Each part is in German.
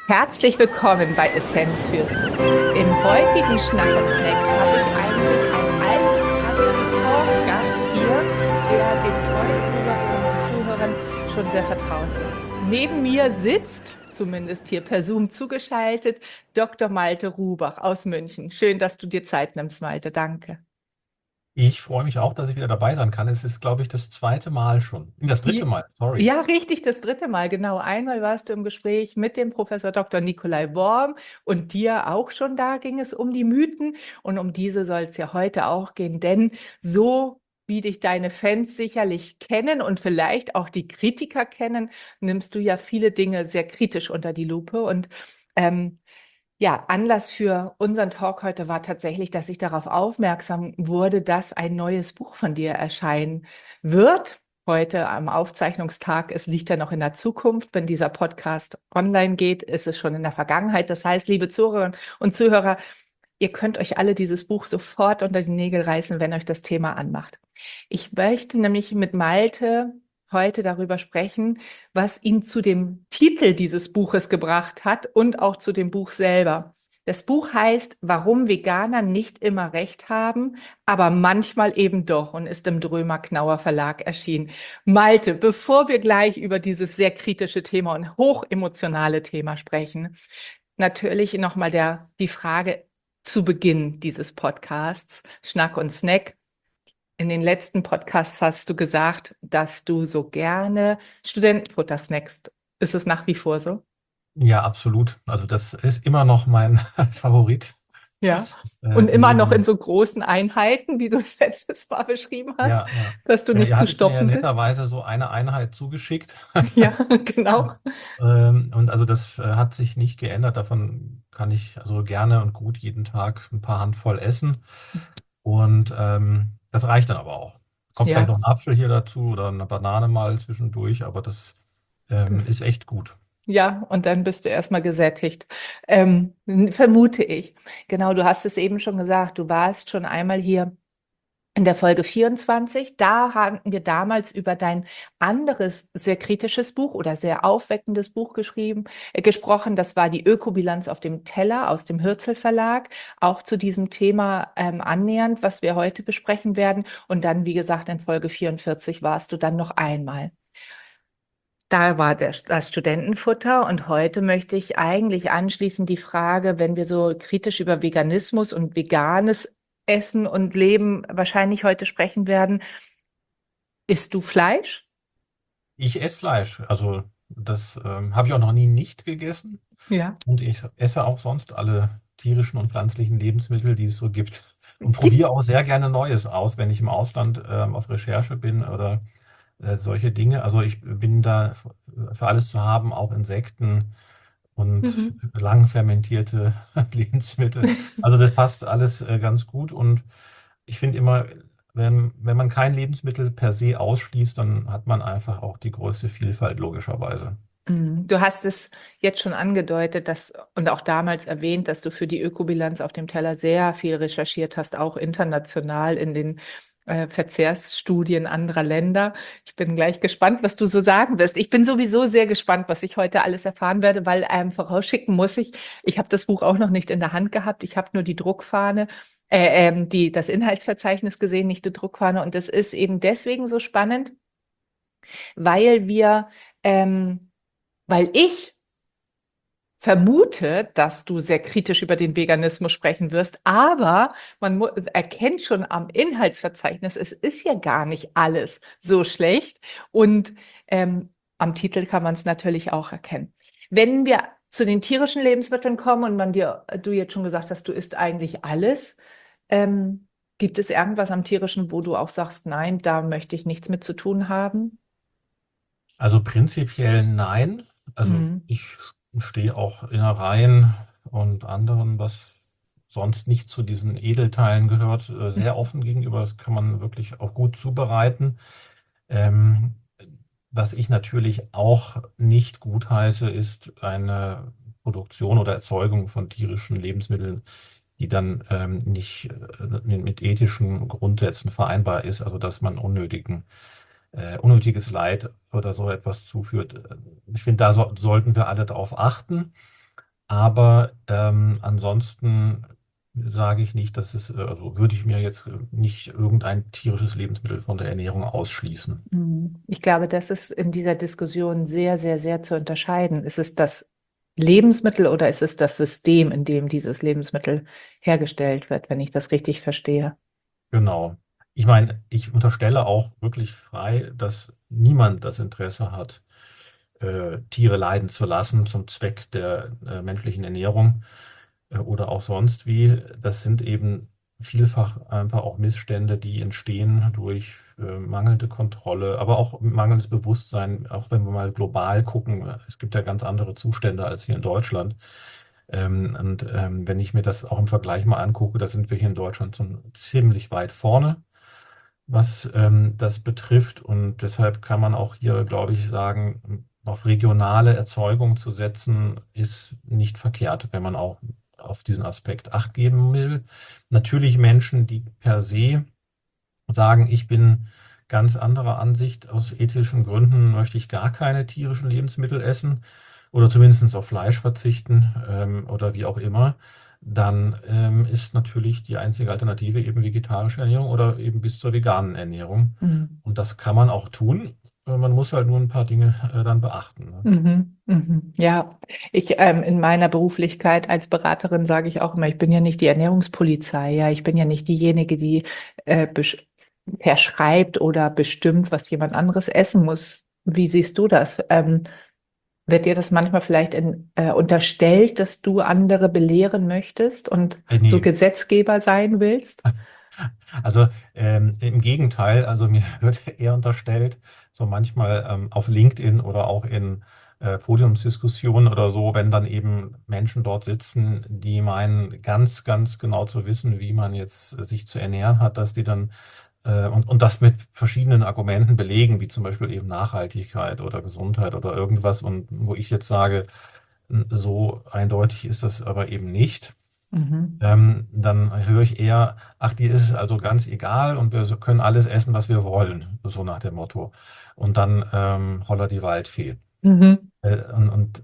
Herzlich willkommen bei Essenz fürs Ohr. Im heutigen Schnack und Snack habe ich eigentlich einen alten Talk-Gast hier, der den treuen Zuhörerinnen und Zuhörern schon sehr vertraut ist. Neben mir sitzt, zumindest hier per Zoom zugeschaltet, Dr. Malte Rubach aus München. Schön, dass du dir Zeit nimmst, Malte. Danke. Ich freue mich auch, dass ich wieder dabei sein kann. Es ist, glaube ich, das zweite Mal schon. Das dritte Je- Mal, sorry. Ja, richtig, das dritte Mal, genau. Einmal warst du im Gespräch mit dem Professor Dr. Nikolai Worm und dir auch schon da ging es um die Mythen und um diese soll es ja heute auch gehen, denn so wie dich deine Fans sicherlich kennen und vielleicht auch die Kritiker kennen, nimmst du ja viele Dinge sehr kritisch unter die Lupe und ähm, ja, Anlass für unseren Talk heute war tatsächlich, dass ich darauf aufmerksam wurde, dass ein neues Buch von dir erscheinen wird. Heute am Aufzeichnungstag, es liegt ja noch in der Zukunft. Wenn dieser Podcast online geht, ist es schon in der Vergangenheit. Das heißt, liebe Zuhörerinnen und Zuhörer, ihr könnt euch alle dieses Buch sofort unter die Nägel reißen, wenn euch das Thema anmacht. Ich möchte nämlich mit Malte heute darüber sprechen, was ihn zu dem Titel dieses Buches gebracht hat und auch zu dem Buch selber. Das Buch heißt Warum Veganer nicht immer recht haben, aber manchmal eben doch und ist im Drömer-Knauer Verlag erschienen. Malte, bevor wir gleich über dieses sehr kritische Thema und hochemotionale Thema sprechen, natürlich nochmal die Frage zu Beginn dieses Podcasts, Schnack und Snack. In den letzten Podcasts hast du gesagt, dass du so gerne Studentenfutter snackst. Ist es nach wie vor so? Ja, absolut. Also das ist immer noch mein Favorit. Ja. Und immer noch in Neben, so großen Einheiten, wie du es letztes Mal beschrieben hast, ja, ja. dass du Ja, nicht ihr zu hattet mir ja stoppen bist. netterweise so eine Einheit zugeschickt. Ja, genau. Und also das hat sich nicht geändert. Davon kann ich also gerne und gut jeden Tag ein paar Handvoll essen. Und das reicht dann aber auch. Kommt vielleicht Ja, noch ein Apfel hier dazu oder eine Banane mal zwischendurch, aber das das, ist echt gut. ja, und dann bist du erstmal gesättigt. Vermute ich. Genau, du hast es eben schon gesagt, du warst schon einmal hier in der Folge 24, da haben wir damals über dein anderes sehr kritisches Buch oder sehr aufweckendes Buch gesprochen. Das war die Ökobilanz auf dem Teller aus dem Hürzel Verlag, auch zu diesem Thema annähernd, was wir heute besprechen werden. Und dann, wie gesagt, in Folge 44 warst du dann noch einmal. Da war das Studentenfutter und heute möchte ich eigentlich anschließend die Frage, wenn wir so kritisch über Veganismus und veganes Essen und Leben wahrscheinlich heute sprechen werden, isst du Fleisch? Ich esse Fleisch. Also das habe ich auch noch nie nicht gegessen. Ja. Und ich esse auch sonst alle tierischen und pflanzlichen Lebensmittel, die es so gibt. Und Gibt, probiere auch sehr gerne Neues aus, wenn ich im Ausland auf Recherche bin oder solche Dinge. Also ich bin da für alles zu haben, auch Insekten und mhm. lang fermentierte Lebensmittel. Also das passt alles ganz gut. Und ich finde immer, wenn man kein Lebensmittel per se ausschließt, dann hat man einfach auch die größte Vielfalt, logischerweise. Du hast es jetzt schon angedeutet, dass und auch damals erwähnt, dass du für die Ökobilanz auf dem Teller sehr viel recherchiert hast, auch international in den Verzehrsstudien anderer Länder. Ich bin gleich gespannt, was du so sagen wirst. Ich bin sowieso sehr gespannt, was ich heute alles erfahren werde, weil vorausschicken muss ich habe das Buch auch noch nicht in der Hand gehabt. Ich habe nur die Druckfahne, das Inhaltsverzeichnis gesehen, nicht die Druckfahne. Und das ist eben deswegen so spannend, weil ähm, weil ich vermute, dass du sehr kritisch über den Veganismus sprechen wirst, aber erkennt schon am Inhaltsverzeichnis, es ist ja gar nicht alles so schlecht und am Titel kann man es natürlich auch erkennen. Wenn wir zu den tierischen Lebensmitteln kommen und du jetzt schon gesagt hast, du isst eigentlich alles, gibt es irgendwas am tierischen, wo du auch sagst, nein, da möchte ich nichts mit zu tun haben? Also prinzipiell nein. Also Mhm. ich stehe auch Innereien und anderen, was sonst nicht zu diesen Edelteilen gehört, sehr offen gegenüber. Das kann man wirklich auch gut zubereiten. Ähm, Was ich natürlich auch nicht gutheiße, ist eine Produktion oder Erzeugung von tierischen Lebensmitteln, die dann nicht mit ethischen Grundsätzen vereinbar ist, also dass man unnötiges Leid oder so etwas zuführt. Ich finde, da sollten wir alle darauf achten. Aber ansonsten sage ich nicht, also würde ich mir jetzt nicht irgendein tierisches Lebensmittel von der Ernährung ausschließen. Ich glaube, das ist in dieser Diskussion sehr, sehr, sehr zu unterscheiden. Ist es das Lebensmittel oder ist es das System, in dem dieses Lebensmittel hergestellt wird, wenn ich das richtig verstehe? Genau. Ich meine, ich unterstelle auch wirklich frei, dass niemand das Interesse hat, Tiere leiden zu lassen zum Zweck der menschlichen Ernährung oder auch sonst wie. Das sind eben vielfach einfach auch Missstände, die entstehen durch mangelnde Kontrolle, aber auch mangelndes Bewusstsein, auch wenn wir mal global gucken. Es gibt ja ganz andere Zustände als hier in Deutschland. Wenn ich mir das auch im Vergleich mal angucke, da sind wir hier in Deutschland so ziemlich weit vorne, was das betrifft. Und deshalb kann man auch hier, glaube ich, sagen, auf regionale Erzeugung zu setzen, ist nicht verkehrt, wenn man auch auf diesen Aspekt Acht geben will. Natürlich Menschen, die per se sagen, ich bin ganz anderer Ansicht, aus ethischen Gründen möchte ich gar keine tierischen Lebensmittel essen oder zumindest auf Fleisch verzichten oder wie auch immer, dann ist natürlich die einzige Alternative eben vegetarische Ernährung oder eben bis zur veganen Ernährung. Mhm. Und das kann man auch tun. Man muss halt nur ein paar Dinge dann beachten. Ne? Mhm, mhm. Ja, ich in meiner Beruflichkeit als Beraterin sage ich auch immer, ich bin ja nicht die Ernährungspolizei, ja, ich bin ja nicht diejenige, die verschreibt oder bestimmt, was jemand anderes essen muss. Wie siehst du das? Wird dir das manchmal vielleicht unterstellt, dass du andere belehren möchtest und so Nee. Gesetzgeber sein willst? Also im Gegenteil, also mir wird eher unterstellt, so manchmal auf LinkedIn oder auch in Podiumsdiskussionen oder so, wenn dann eben Menschen dort sitzen, die meinen ganz, ganz genau zu wissen, wie man jetzt sich zu ernähren hat, dass die dann und das mit verschiedenen Argumenten belegen, wie zum Beispiel eben Nachhaltigkeit oder Gesundheit oder irgendwas, und wo ich jetzt sage, so eindeutig ist das aber eben nicht. Mhm. Dann höre ich eher, ach, dir ist es also ganz egal und wir können alles essen, was wir wollen, so nach dem Motto. Und dann holla die Waldfee. Mhm. Und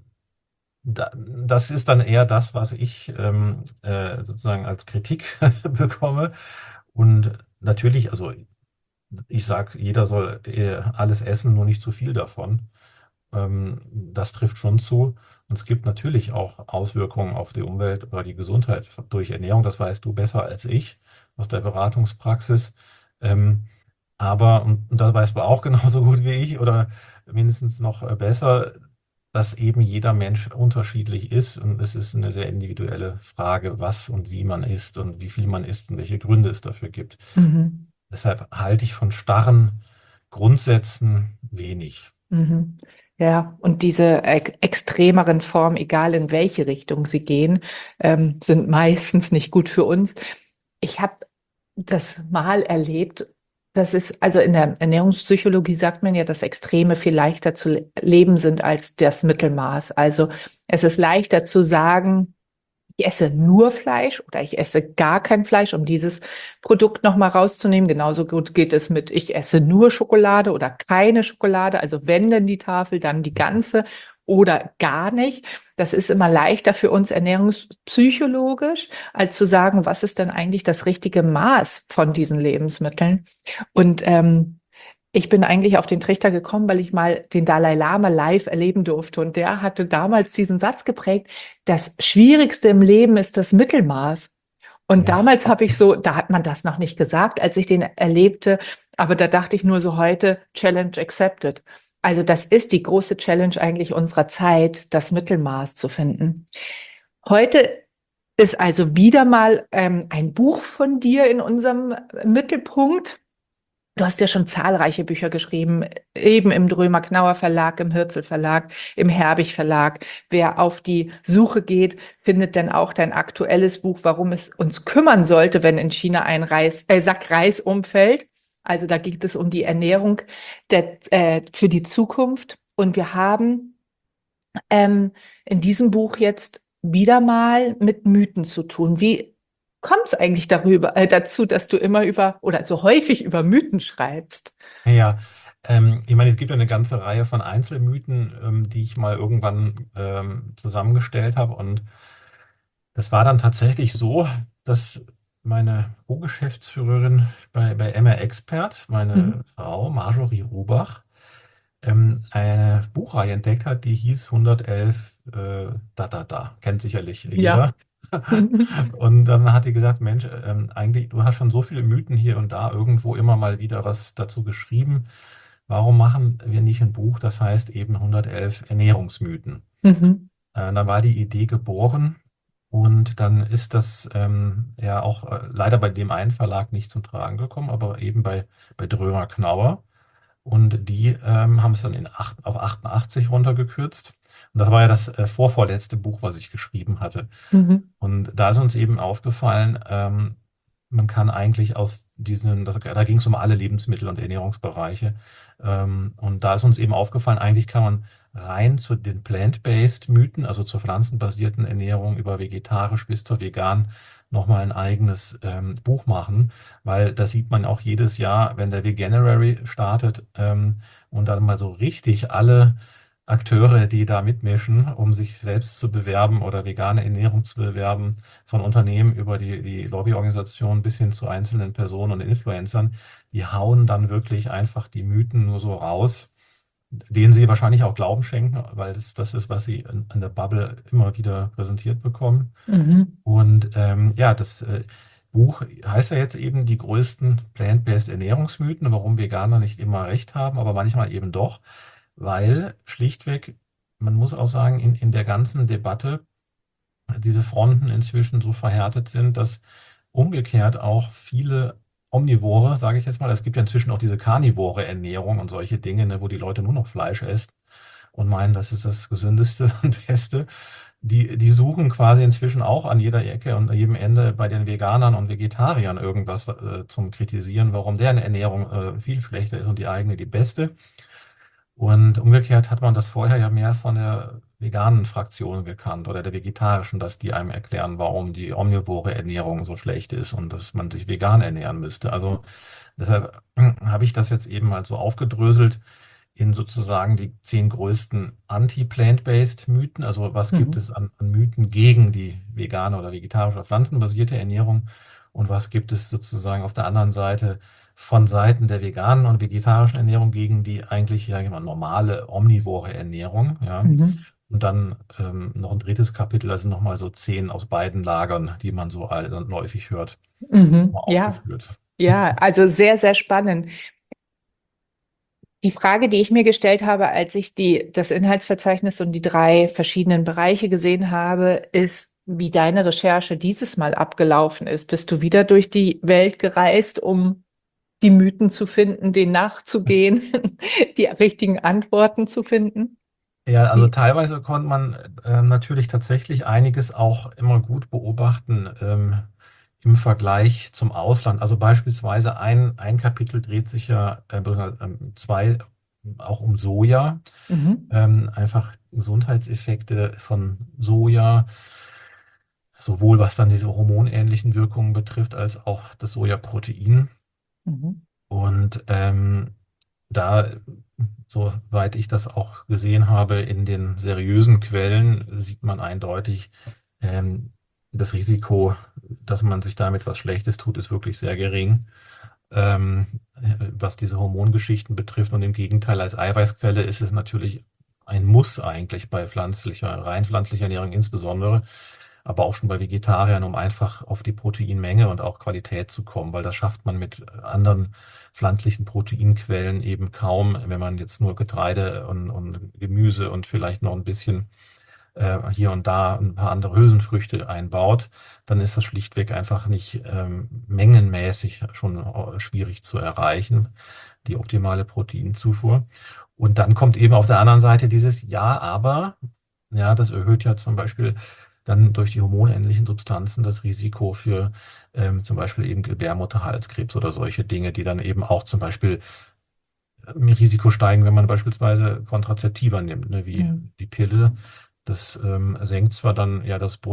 das ist dann eher das, was ich sozusagen als Kritik bekomme. Und natürlich, also ich sage, jeder soll alles essen, nur nicht zu viel davon. Das trifft schon zu. Und es gibt natürlich auch Auswirkungen auf die Umwelt oder die Gesundheit durch Ernährung. Das weißt du besser als ich aus der Beratungspraxis. Ähm, und das weißt du auch genauso gut wie ich oder mindestens noch besser, dass eben jeder Mensch unterschiedlich ist. Und es ist eine sehr individuelle Frage, was und wie man isst und wie viel man isst und welche Gründe es dafür gibt. Mhm. Deshalb halte ich von starren Grundsätzen wenig. Mhm. Ja, und diese extremeren Formen, egal in welche Richtung sie gehen, sind meistens nicht gut für uns. Ich habe das mal erlebt, das ist, also in der Ernährungspsychologie sagt man ja, dass Extreme viel leichter zu leben sind als das Mittelmaß. Also es ist leichter zu sagen, ich esse nur Fleisch oder ich esse gar kein Fleisch, um dieses Produkt nochmal rauszunehmen. Genauso gut geht es mit, ich esse nur Schokolade oder keine Schokolade. Also wenn denn die Tafel, dann die ganze oder gar nicht. Das ist immer leichter für uns ernährungspsychologisch, als zu sagen, was ist denn eigentlich das richtige Maß von diesen Lebensmitteln. Und ich bin eigentlich auf den Trichter gekommen, weil ich mal den Dalai Lama live erleben durfte. Und der hatte damals diesen Satz geprägt, das Schwierigste im Leben ist das Mittelmaß. Und Ja. damals habe ich so, da hat man das noch nicht gesagt, als ich den erlebte, aber da dachte ich nur so heute, Challenge accepted. Also das ist die große Challenge eigentlich unserer Zeit, das Mittelmaß zu finden. Heute ist also wieder mal ein Buch von dir in unserem Mittelpunkt. Du hast ja schon zahlreiche Bücher geschrieben, eben im Drömer-Knauer Verlag, im Hürzel Verlag, im Herbig Verlag. Wer auf die Suche geht, findet dann auch dein aktuelles Buch, warum es uns kümmern sollte, wenn in China ein Sack Reis umfällt. Also da geht es um die Ernährung für die Zukunft. Und wir haben in diesem Buch jetzt wieder mal mit Mythen zu tun. Wie kommt es eigentlich dazu, dass du immer über oder so häufig über Mythen schreibst? Ja, Ich meine, es gibt ja eine ganze Reihe von Einzelmythen, die ich mal irgendwann zusammengestellt habe. Und das war dann tatsächlich so, dass meine Co-Geschäftsführerin bei MR Expert, meine Mhm. Frau Marjorie Rubach, eine Buchreihe entdeckt hat, die hieß 111 da da da. Kennt sicherlich Ja. jeder. Und dann hat die gesagt, Mensch, eigentlich, du hast schon so viele Mythen hier und da irgendwo immer mal wieder was dazu geschrieben. Warum machen wir nicht ein Buch, das heißt eben 111 Ernährungsmythen? Mhm. Dann war die Idee geboren und dann ist das ja auch leider bei dem einen Verlag nicht zum Tragen gekommen, aber eben bei Drömer Knauer. Und die haben es dann auf 88 runtergekürzt. Und das war ja das vorvorletzte Buch, was ich geschrieben hatte. Mhm. Und da ist uns eben aufgefallen, man kann eigentlich aus diesen, da ging es um alle Lebensmittel und Ernährungsbereiche. Und da ist uns eben aufgefallen, eigentlich kann man rein zu den plant-based Mythen, also zur pflanzenbasierten Ernährung über vegetarisch bis zur vegan, nochmal ein eigenes Buch machen, weil das sieht man auch jedes Jahr, wenn der Veganuary startet und dann mal so richtig alle Akteure, die da mitmischen, um sich selbst zu bewerben oder vegane Ernährung zu bewerben, von Unternehmen über die Lobbyorganisation bis hin zu einzelnen Personen und Influencern, die hauen dann wirklich einfach die Mythen nur so raus, denen sie wahrscheinlich auch Glauben schenken, weil das ist, was sie in der Bubble immer wieder präsentiert bekommen. Mhm. Und ja, das Buch heißt ja jetzt eben die größten Plant-Based Ernährungsmythen, warum Veganer nicht immer recht haben, aber manchmal eben doch, weil schlichtweg, man muss auch sagen, in der ganzen Debatte diese Fronten inzwischen so verhärtet sind, dass umgekehrt auch viele Omnivore, sage ich jetzt mal, es gibt ja inzwischen auch diese karnivore Ernährung und solche Dinge, ne, wo die Leute nur noch Fleisch essen und meinen, das ist das Gesündeste und Beste. Die suchen quasi inzwischen auch an jeder Ecke und an jedem Ende bei den Veganern und Vegetariern irgendwas zum Kritisieren, warum deren Ernährung viel schlechter ist und die eigene die beste. Und umgekehrt hat man das vorher ja mehr von der veganen Fraktion gekannt oder der vegetarischen, dass die einem erklären, warum die omnivore Ernährung so schlecht ist und dass man sich vegan ernähren müsste. Also deshalb habe ich das jetzt eben mal so aufgedröselt in sozusagen die 10 größten Anti-Plant-Based Mythen. Also was gibt Mhm. es an Mythen gegen die vegane oder vegetarische oder pflanzenbasierte Ernährung und was gibt es sozusagen auf der anderen Seite von Seiten der veganen und vegetarischen Ernährung gegen die eigentlich ja genau, normale omnivore Ernährung. Ja. Mhm. Und dann noch ein drittes Kapitel, das sind nochmal so 10 aus beiden Lagern, die man so häufig hört, mal Mhm. Ja. aufgeführt. Ja, also sehr, sehr spannend. Die Frage, die ich mir gestellt habe, als ich das Inhaltsverzeichnis und die drei verschiedenen Bereiche gesehen habe, ist, wie deine Recherche dieses Mal abgelaufen ist. Bist du wieder durch die Welt gereist, um die Mythen zu finden, denen nachzugehen, die richtigen Antworten zu finden? Ja, also Wie? teilweise konnte man natürlich tatsächlich einiges auch immer gut beobachten im Vergleich zum Ausland. Also beispielsweise ein Kapitel dreht sich ja, zwei auch um Soja, Mhm. einfach Gesundheitseffekte von Soja, sowohl was dann diese hormonähnlichen Wirkungen betrifft, als auch das Sojaprotein. Mhm. Und da, soweit ich das auch gesehen habe, in den seriösen Quellen sieht man eindeutig, ähm, das Risiko, dass man sich damit was Schlechtes tut, ist wirklich sehr gering, was diese Hormongeschichten betrifft. Und im Gegenteil, als Eiweißquelle ist es natürlich ein Muss eigentlich bei rein pflanzlicher Ernährung insbesondere, aber auch schon bei Vegetariern, um einfach auf die Proteinmenge und auch Qualität zu kommen, weil das schafft man mit anderen pflanzlichen Proteinquellen eben kaum, wenn man jetzt nur Getreide und Gemüse und vielleicht noch ein bisschen hier und da ein paar andere Hülsenfrüchte einbaut, dann ist das schlichtweg einfach nicht mengenmäßig schon schwierig zu erreichen, die optimale Proteinzufuhr. Und dann kommt eben auf der anderen Seite dieses Ja, aber, ja, das erhöht ja zum Beispiel dann durch die hormonähnlichen Substanzen das Risiko für zum Beispiel eben Gebärmutterhalskrebs oder solche Dinge, die dann eben auch zum Beispiel im Risiko steigen, wenn man beispielsweise Kontrazeptiva nimmt, ne, wie Mhm. die Pille. Das senkt zwar dann ja das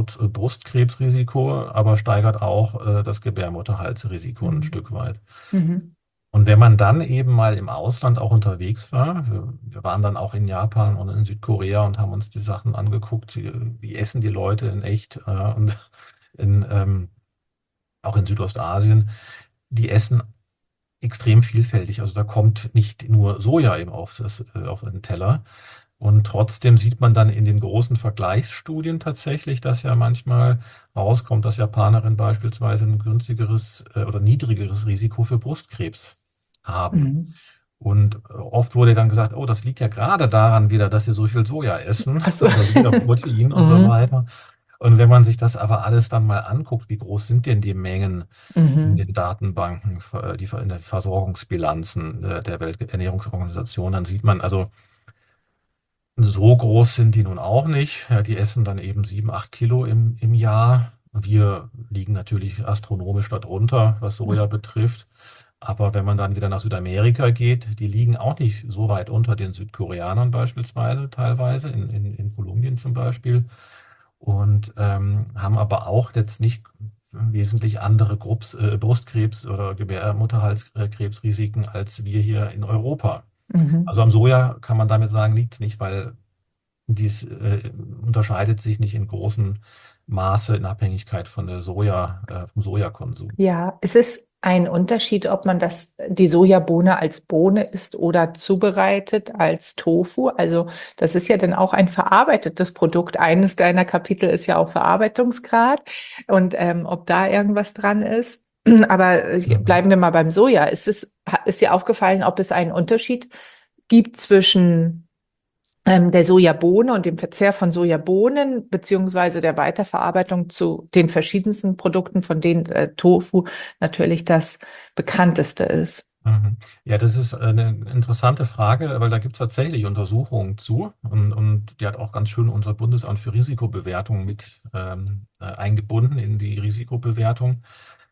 Brustkrebsrisiko, aber steigert auch das Gebärmutterhalsrisiko ein Mhm. Stück weit. Mhm. Und wenn man dann eben mal im Ausland auch unterwegs war, wir waren dann auch in Japan und in Südkorea und haben uns die Sachen angeguckt, wie essen die Leute in echt, und in, auch in Südostasien, die essen extrem vielfältig. Also da kommt nicht nur Soja eben auf den Teller. Und trotzdem sieht man dann in den großen Vergleichsstudien tatsächlich, dass ja manchmal rauskommt, dass Japanerinnen beispielsweise ein günstigeres oder niedrigeres Risiko für Brustkrebs haben. Mhm. Und oft wurde dann gesagt, oh, das liegt ja gerade daran wieder, dass sie so viel Soja essen Also, oder weniger Protein und so mhm. weiter. Und wenn man sich das aber alles dann mal anguckt, wie groß sind denn die Mengen in Mhm. den Datenbanken, in den Versorgungsbilanzen der Welternährungsorganisation, dann sieht man also, so groß sind die nun auch nicht. Ja, die essen dann eben 7, 8 Kilo im Jahr. Wir liegen natürlich astronomisch darunter, was Soja betrifft. Aber wenn man dann wieder nach Südamerika geht, die liegen auch nicht so weit unter den Südkoreanern beispielsweise, teilweise, in Kolumbien zum Beispiel. Und haben aber auch jetzt nicht wesentlich andere Brustkrebs- oder Gebärmutterhalskrebsrisiken als wir hier in Europa. Mhm. Also am Soja kann man damit sagen, liegt es nicht, weil dies unterscheidet sich nicht in großem Maße in Abhängigkeit von vom Sojakonsum. Ja, es ist ein Unterschied, ob man die Sojabohne als Bohne isst oder zubereitet als Tofu. Also das ist ja dann auch ein verarbeitetes Produkt. Eines deiner Kapitel ist ja auch Verarbeitungsgrad und ob da irgendwas dran ist. Aber Mhm. bleiben wir mal beim Soja. Ist dir aufgefallen, ob es einen Unterschied gibt zwischen der Sojabohne und dem Verzehr von Sojabohnen beziehungsweise der Weiterverarbeitung zu den verschiedensten Produkten, von denen Tofu natürlich das bekannteste ist. Mhm. Ja, das ist eine interessante Frage, weil da gibt es tatsächlich Untersuchungen zu und die hat auch ganz schön unser Bundesamt für Risikobewertung mit eingebunden in die Risikobewertung.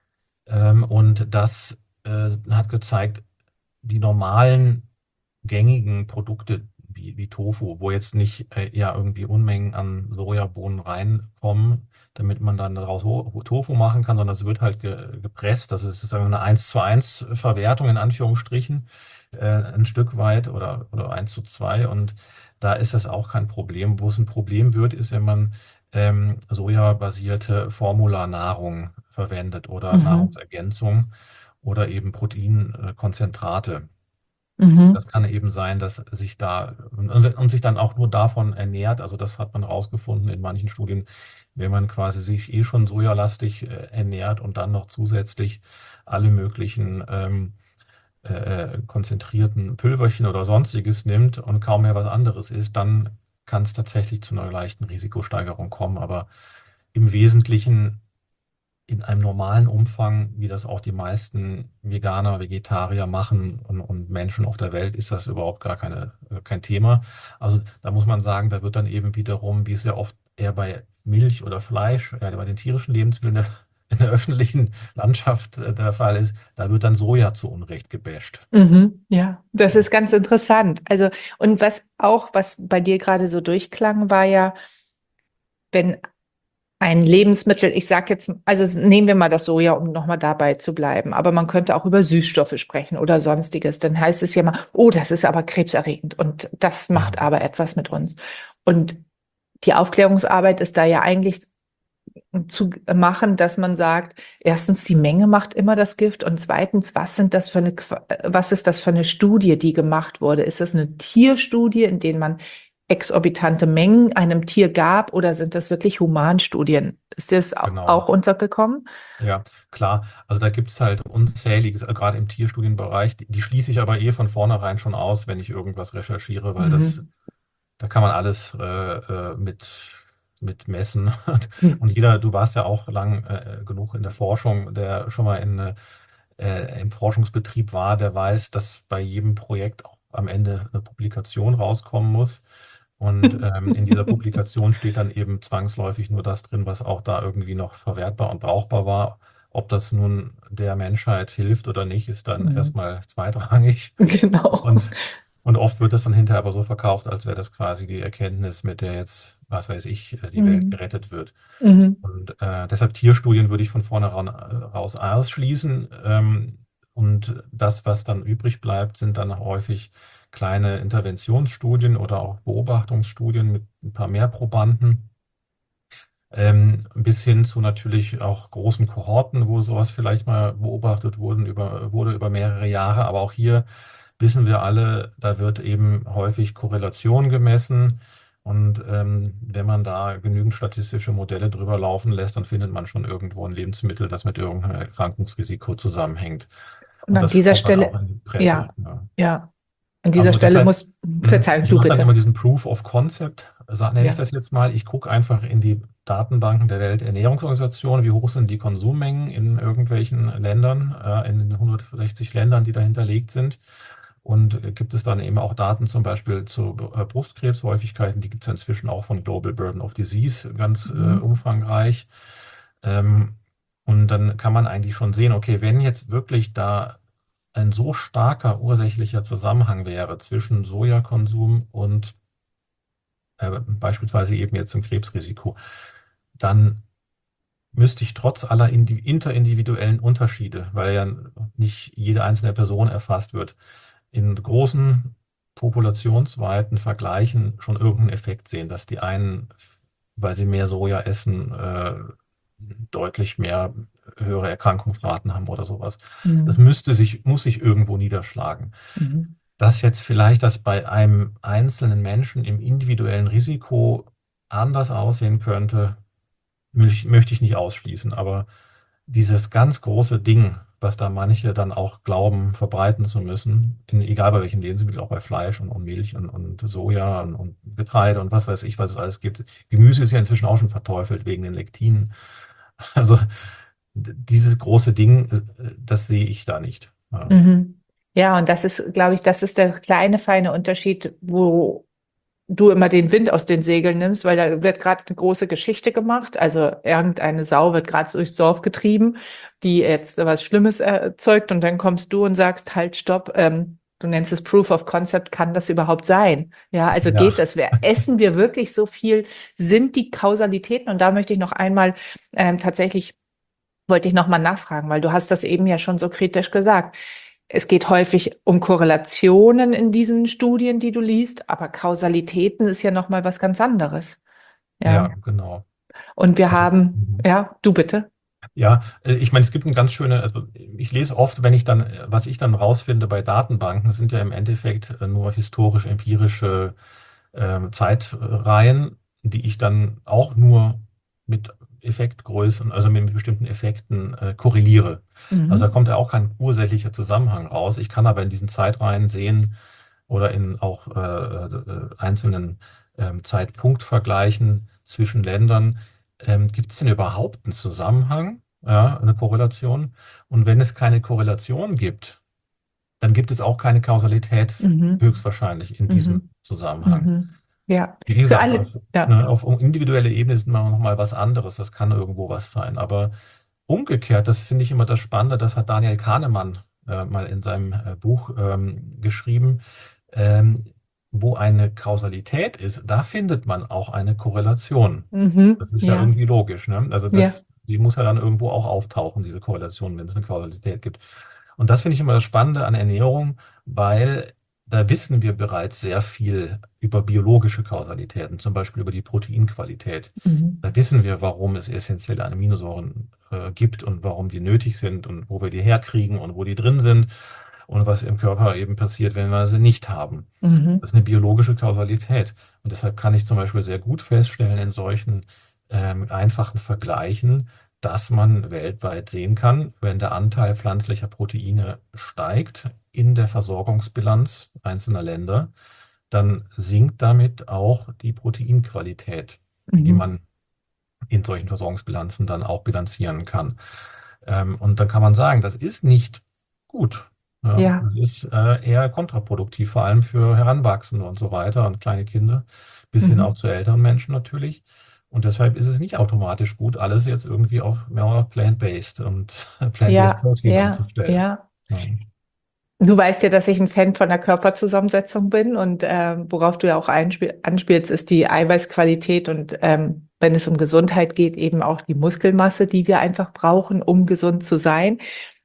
Und das hat gezeigt, die normalen gängigen Produkte wie Tofu, wo jetzt nicht ja irgendwie Unmengen an Sojabohnen reinkommen, damit man dann daraus Tofu machen kann, sondern es wird halt gepresst. Das ist sozusagen eine 1:1 Verwertung in Anführungsstrichen, ein Stück weit oder 1:2. Und da ist das auch kein Problem. Wo es ein Problem wird, ist, wenn man sojabasierte Formularnahrung verwendet oder Mhm. Nahrungsergänzung oder eben Proteinkonzentrate. Das Mhm. kann eben sein, dass sich da und sich dann auch nur davon ernährt. Also das hat man rausgefunden in manchen Studien, wenn man quasi sich eh schon sojalastig ernährt und dann noch zusätzlich alle möglichen konzentrierten Pülverchen oder sonstiges nimmt und kaum mehr was anderes isst, dann kann es tatsächlich zu einer leichten Risikosteigerung kommen. Aber im Wesentlichen in einem normalen Umfang, wie das auch die meisten Veganer, Vegetarier machen und Menschen auf der Welt, ist das überhaupt kein Thema. Also da muss man sagen, da wird dann eben wiederum, wie es ja oft eher bei Milch oder Fleisch, ja, bei den tierischen Lebensmitteln in der öffentlichen Landschaft der Fall ist, da wird dann Soja zu Unrecht gebasht. Mhm. Ja, das ist ganz interessant. Also, und was bei dir gerade so durchklang, war ja, wenn ein Lebensmittel, ich sage jetzt, also nehmen wir mal das Soja, um nochmal dabei zu bleiben, aber man könnte auch über Süßstoffe sprechen oder sonstiges. Dann heißt es ja mal, oh, das ist aber krebserregend und das macht Mhm. aber etwas mit uns. Und die Aufklärungsarbeit ist da ja eigentlich zu machen, dass man sagt, erstens, die Menge macht immer das Gift und zweitens, was ist das für eine Studie, die gemacht wurde? Ist das eine Tierstudie, in denen man exorbitante Mengen einem Tier gab oder sind das wirklich Humanstudien? Ist dir das Genau. auch untergekommen? Ja, klar. Also da gibt es halt unzähliges, gerade im Tierstudienbereich, die schließe ich aber von vornherein schon aus, wenn ich irgendwas recherchiere, weil Mhm. da kann man alles mit messen. Hm. Und du warst ja auch lang genug in der Forschung, der schon mal im Forschungsbetrieb war, der weiß, dass bei jedem Projekt auch am Ende eine Publikation rauskommen muss. Und in dieser Publikation steht dann eben zwangsläufig nur das drin, was auch da irgendwie noch verwertbar und brauchbar war. Ob das nun der Menschheit hilft oder nicht, ist dann Mhm. erstmal zweitrangig. Genau. Und, und oft wird das dann hinterher aber so verkauft, als wäre das quasi die Erkenntnis, mit der jetzt, was weiß ich, die Welt Mhm. gerettet wird. Mhm. Und deshalb Tierstudien würde ich von vornherein raus ausschließen. Und das, was dann übrig bleibt, sind dann häufig kleine Interventionsstudien oder auch Beobachtungsstudien mit ein paar mehr Probanden, bis hin zu natürlich auch großen Kohorten, wo sowas vielleicht mal beobachtet wurde über mehrere Jahre. Aber auch hier wissen wir alle, da wird eben häufig Korrelation gemessen. Und wenn man da genügend statistische Modelle drüber laufen lässt, dann findet man schon irgendwo ein Lebensmittel, das mit irgendeinem Erkrankungsrisiko zusammenhängt. Und Und an das dieser schaut dann auch Stelle, in die Presse. ja, Ja. ja, an dieser Also Stelle deshalb, muss, Verzeihung, ich du mache dann immer bitte. diesen Proof of Concept, nenne ich Ja. das jetzt mal. Ich gucke einfach in die Datenbanken der Welternährungsorganisation, wie hoch sind die Konsummengen in irgendwelchen Ländern, in den 160 Ländern, die da hinterlegt sind. Und gibt es dann eben auch Daten zum Beispiel zu Brustkrebshäufigkeiten, die gibt es inzwischen auch von Global Burden of Disease ganz Mhm. umfangreich. Ähm, und dann kann man eigentlich schon sehen, okay, wenn jetzt wirklich da ein so starker ursächlicher Zusammenhang wäre zwischen Sojakonsum und beispielsweise eben jetzt im Krebsrisiko, dann müsste ich trotz aller interindividuellen Unterschiede, weil ja nicht jede einzelne Person erfasst wird, in großen populationsweiten Vergleichen schon irgendeinen Effekt sehen, dass die einen, weil sie mehr Soja essen, deutlich mehr höhere Erkrankungsraten haben oder sowas. Das Mhm. muss sich irgendwo niederschlagen. Mhm. Dass jetzt vielleicht das bei einem einzelnen Menschen im individuellen Risiko anders aussehen könnte, möchte ich nicht ausschließen. Aber dieses ganz große Ding, was da manche dann auch glauben, verbreiten zu müssen, egal bei welchen Lebensmitteln, auch bei Fleisch und Milch und Soja und Getreide und was weiß ich, was es alles gibt. Gemüse ist ja inzwischen auch schon verteufelt wegen den Lektinen. Also dieses große Ding, das sehe ich da nicht. Ja. Mhm. Ja, und das ist, glaube ich, das ist der kleine, feine Unterschied, wo du immer den Wind aus den Segeln nimmst, weil da wird gerade eine große Geschichte gemacht. Also irgendeine Sau wird gerade durchs Dorf getrieben, die jetzt was Schlimmes erzeugt und dann kommst du und sagst, halt, stopp, du nennst es Proof of Concept, kann das überhaupt sein? Ja, also Ja, geht das? Essen wir wirklich so viel? Sind die Kausalitäten? Und da möchte ich noch einmal tatsächlich wollte ich noch mal nachfragen, weil du hast das eben ja schon so kritisch gesagt. Es geht häufig um Korrelationen in diesen Studien, die du liest, aber Kausalitäten ist ja noch mal was ganz anderes. ja, Ja. genau. Und wir Also, haben, ja, du bitte. ja, ich meine, es gibt ein ganz schöne, also ich lese oft, wenn ich dann, was ich dann rausfinde bei Datenbanken, das sind ja im Endeffekt nur historisch-empirische Zeitreihen, die ich dann auch nur mit Effektgrößen, also mit bestimmten Effekten korreliere. Also da Mhm. kommt ja auch kein ursächlicher Zusammenhang raus. Ich kann aber in diesen Zeitreihen sehen oder in auch einzelnen Zeitpunktvergleichen zwischen Ländern, gibt es denn überhaupt einen Zusammenhang, ja, eine Korrelation? Und wenn es keine Korrelation gibt, dann gibt es auch keine Kausalität Mhm. höchstwahrscheinlich in diesem Mhm. Zusammenhang. Mhm. Ja, Wie für gesagt, alle, ja. ne, auf individueller Ebene ist noch mal was anderes. Das kann irgendwo was sein. Aber umgekehrt, das finde ich immer das Spannende, das hat Daniel Kahnemann mal in seinem Buch geschrieben, ähm, wo eine Kausalität ist, da findet man auch eine Korrelation. Mhm. Das ist ja Ja, irgendwie logisch, ne? Also ja. die muss ja dann irgendwo auch auftauchen, diese Korrelation, wenn es eine Kausalität gibt. Und das finde ich immer das Spannende an Ernährung, weil da wissen wir bereits sehr viel über biologische Kausalitäten, zum Beispiel über die Proteinqualität. Mhm. Da wissen wir, warum es essentielle Aminosäuren gibt und warum die nötig sind und wo wir die herkriegen und wo die drin sind und was im Körper eben passiert, wenn wir sie nicht haben. Mhm. Das ist eine biologische Kausalität. Und deshalb kann ich zum Beispiel sehr gut feststellen in solchen einfachen Vergleichen, dass man weltweit sehen kann, wenn der Anteil pflanzlicher Proteine steigt in der Versorgungsbilanz einzelner Länder, dann sinkt damit auch die Proteinqualität, die Mhm. man in solchen Versorgungsbilanzen dann auch bilanzieren kann. Und dann kann man sagen, das ist nicht gut. Ja, Ja, das ist eher kontraproduktiv, vor allem für Heranwachsende und so weiter und kleine Kinder, bis hin auch mhm. zu älteren Menschen natürlich. Und deshalb ist es nicht automatisch gut, alles jetzt irgendwie auf mehr plant-based und plant-based Ja, Protein ja, umzustellen. ja. Ja, Du weißt ja, dass ich ein Fan von der Körperzusammensetzung bin und worauf du ja auch anspielst, ist die Eiweißqualität und wenn es um Gesundheit geht, eben auch die Muskelmasse, die wir einfach brauchen, um gesund zu sein.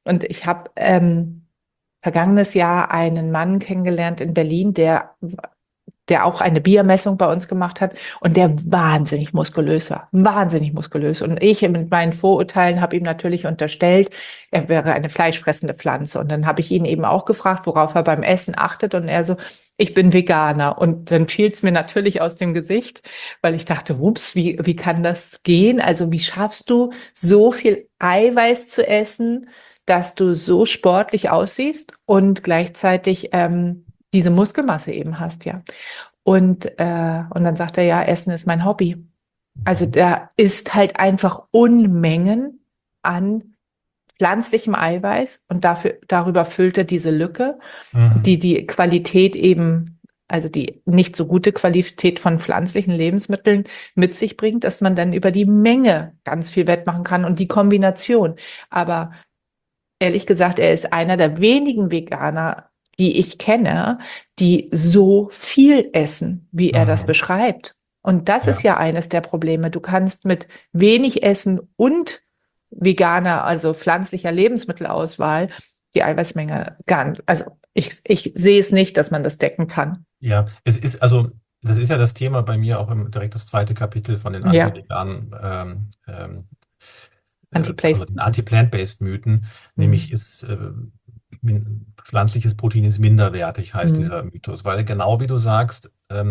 Und ich habe vergangenes Jahr einen Mann kennengelernt in Berlin, der auch eine Biermessung bei uns gemacht hat und der wahnsinnig muskulös war, wahnsinnig muskulös. Und ich mit meinen Vorurteilen habe ihm natürlich unterstellt, er wäre eine fleischfressende Pflanze. Und dann habe ich ihn eben auch gefragt, worauf er beim Essen achtet. Und er so, ich bin Veganer. Und dann fiel es mir natürlich aus dem Gesicht, weil ich dachte, ups, wie kann das gehen? Also wie schaffst du, so viel Eiweiß zu essen, dass du so sportlich aussiehst und gleichzeitig diese Muskelmasse eben hast, ja. Und dann sagt er, ja, Essen ist mein Hobby. Also Mhm. da ist halt einfach Unmengen an pflanzlichem Eiweiß und darüber füllt er diese Lücke, Mhm. die Qualität eben, also die nicht so gute Qualität von pflanzlichen Lebensmitteln mit sich bringt, dass man dann über die Menge ganz viel wettmachen kann und die Kombination. Aber ehrlich gesagt, er ist einer der wenigen Veganer, die ich kenne, die so viel essen, wie er das Mhm. beschreibt. Und das ist Ja, ja eines der Probleme. Du kannst mit wenig Essen und veganer, also pflanzlicher Lebensmittelauswahl, die Eiweißmenge ganz, also ich sehe es nicht, dass man das decken kann. ja, es ist also, das ist ja das Thema bei mir auch direkt das zweite Kapitel von den Ja, anti-veganen, also Anti-Place. den Anti-Plant-Based Mythen, nämlich Hm. ist pflanzliches Protein ist minderwertig, heißt Hm. dieser Mythos, weil genau wie du sagst,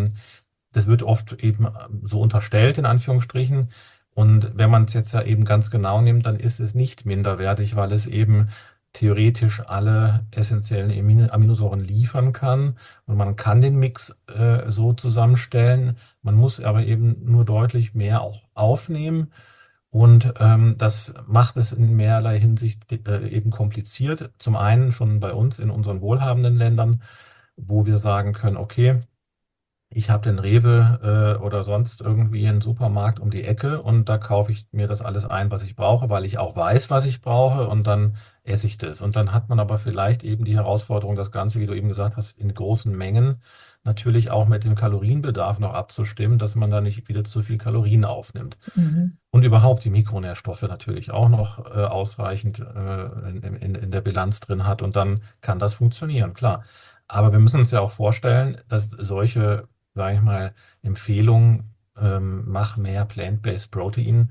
das wird oft eben so unterstellt, in Anführungsstrichen. Und wenn man es jetzt ja eben ganz genau nimmt, dann ist es nicht minderwertig, weil es eben theoretisch alle essentiellen Aminosäuren liefern kann. Und man kann den Mix so zusammenstellen. Man muss aber eben nur deutlich mehr auch aufnehmen. Und das macht es in mehrerlei Hinsicht eben kompliziert. Zum einen schon bei uns in unseren wohlhabenden Ländern, wo wir sagen können, okay, ich habe den Rewe oder sonst irgendwie einen Supermarkt um die Ecke und da kaufe ich mir das alles ein, was ich brauche, weil ich auch weiß, was ich brauche und dann esse ich das. Und dann hat man aber vielleicht eben die Herausforderung, das Ganze, wie du eben gesagt hast, in großen Mengen natürlich auch mit dem Kalorienbedarf noch abzustimmen, dass man da nicht wieder zu viel Kalorien aufnimmt. Mhm. Und überhaupt die Mikronährstoffe natürlich auch noch ausreichend in der Bilanz drin hat und dann kann das funktionieren, klar. Aber wir müssen uns ja auch vorstellen, dass solche, sage ich mal, Empfehlungen, mach mehr Plant-Based Protein,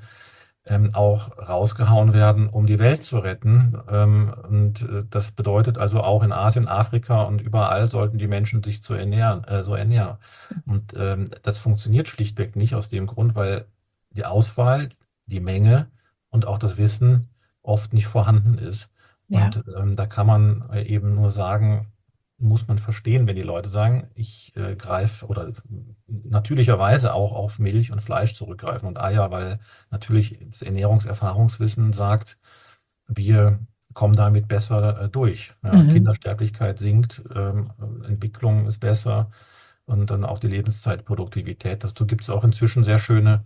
auch rausgehauen werden, um die Welt zu retten. Und das bedeutet also auch in Asien, Afrika und überall sollten die Menschen sich so ernähren. Und das funktioniert schlichtweg nicht aus dem Grund, weil die Auswahl, die Menge und auch das Wissen oft nicht vorhanden ist. Ja. Und da kann man eben nur sagen, muss man verstehen, wenn die Leute sagen, ich greife oder natürlicherweise auch auf Milch und Fleisch zurückgreifen und Eier, weil natürlich das Ernährungserfahrungswissen sagt, wir kommen damit besser durch. Ja, Mhm. Kindersterblichkeit sinkt, Entwicklung ist besser und dann auch die Lebenszeitproduktivität. Dazu gibt es auch inzwischen sehr schöne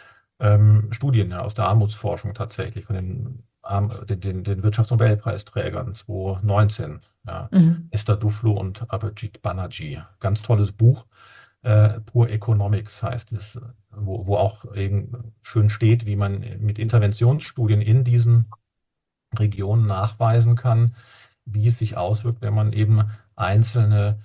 Studien ja, aus der Armutsforschung tatsächlich von den Wirtschaftsnobelpreisträgern 2019. Ja. Mhm. Esther Duflo und Abhijit Banerjee. Ganz tolles Buch. Poor Economics heißt es, wo auch eben schön steht, wie man mit Interventionsstudien in diesen Regionen nachweisen kann, wie es sich auswirkt, wenn man eben einzelne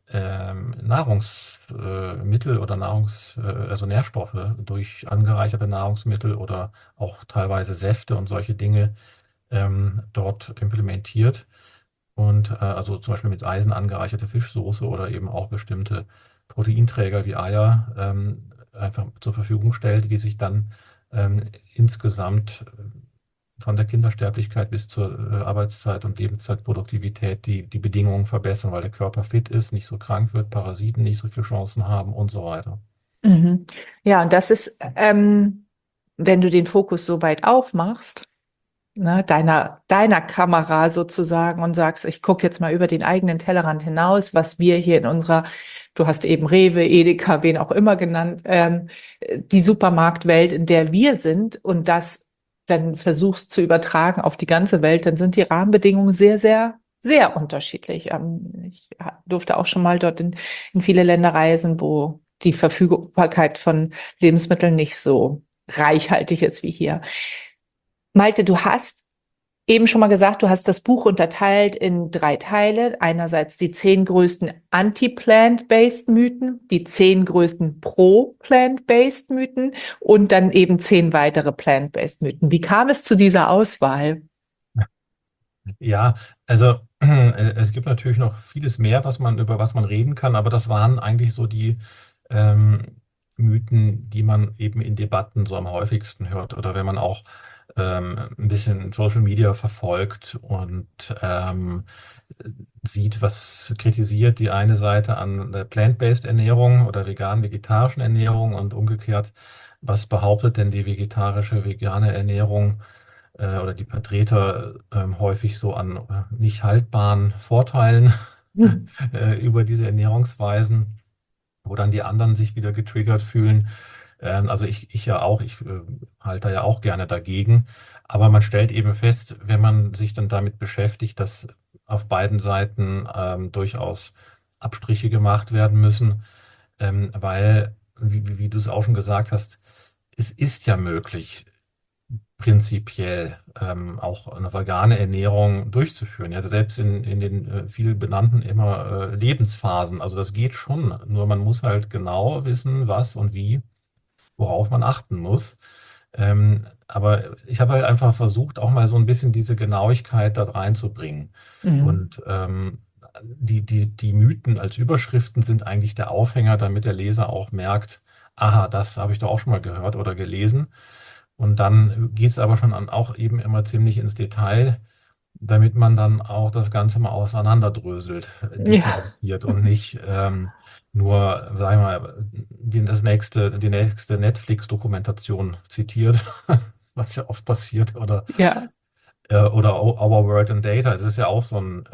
Nahrungsmittel oder also Nährstoffe durch angereicherte Nahrungsmittel oder auch teilweise Säfte und solche Dinge dort implementiert. Und also zum Beispiel mit Eisen angereicherte Fischsoße oder eben auch bestimmte Proteinträger wie Eier einfach zur Verfügung stellt, die sich dann insgesamt von der Kindersterblichkeit bis zur Arbeitszeit und Lebenszeitproduktivität die Bedingungen verbessern, weil der Körper fit ist, nicht so krank wird, Parasiten nicht so viele Chancen haben und so weiter. Mhm. Ja, und das ist, wenn du den Fokus so weit aufmachst, ne, deiner Kamera sozusagen und sagst, ich gucke jetzt mal über den eigenen Tellerrand hinaus, was wir hier in unserer, du hast eben Rewe, Edeka, wen auch immer genannt, die Supermarktwelt, in der wir sind und das dann versuchst zu übertragen auf die ganze Welt, dann sind die Rahmenbedingungen sehr, sehr, sehr unterschiedlich. Ich durfte auch schon mal dort in viele Länder reisen, wo die Verfügbarkeit von Lebensmitteln nicht so reichhaltig ist wie hier. Malte, du hast eben schon mal gesagt, du hast das Buch unterteilt in 3 Teile. Einerseits die 10 größten Anti-Plant-Based Mythen, die 10 größten Pro-Plant-Based Mythen und dann eben 10 weitere Plant-Based Mythen. Wie kam es zu dieser Auswahl? Ja, also es gibt natürlich noch vieles mehr, über was man reden kann, aber das waren eigentlich so die ähm, Mythen, die man eben in Debatten so am häufigsten hört oder wenn man auch ein bisschen Social Media verfolgt und sieht, was kritisiert die eine Seite an der Plant-Based Ernährung oder vegan-vegetarischen Ernährung und umgekehrt, was behauptet denn die vegetarische, vegane Ernährung oder die Vertreter häufig so an nicht haltbaren Vorteilen Hm. über diese Ernährungsweisen, wo dann die anderen sich wieder getriggert fühlen. Also ich ja auch, ich halte da ja auch gerne dagegen. Aber man stellt eben fest, wenn man sich dann damit beschäftigt, dass auf beiden Seiten durchaus Abstriche gemacht werden müssen, weil, wie du es auch schon gesagt hast, es ist ja möglich, prinzipiell auch eine vegane Ernährung durchzuführen. Ja, selbst in den viel benannten immer Lebensphasen. Also das geht schon. Nur man muss halt genau wissen, was und wie, worauf man achten muss. Aber ich habe halt einfach versucht, auch mal so ein bisschen diese Genauigkeit da reinzubringen. Mhm. Und die Mythen als Überschriften sind eigentlich der Aufhänger, damit der Leser auch merkt, aha, das habe ich doch auch schon mal gehört oder gelesen. Und dann geht es aber schon auch eben immer ziemlich ins Detail, damit man dann auch das Ganze mal auseinanderdröselt, Ja, differenziert und nicht nur, sagen wir mal, die nächste Netflix-Dokumentation zitiert, was ja oft passiert, ja. oder Our World in Data. Es ist ja auch so ein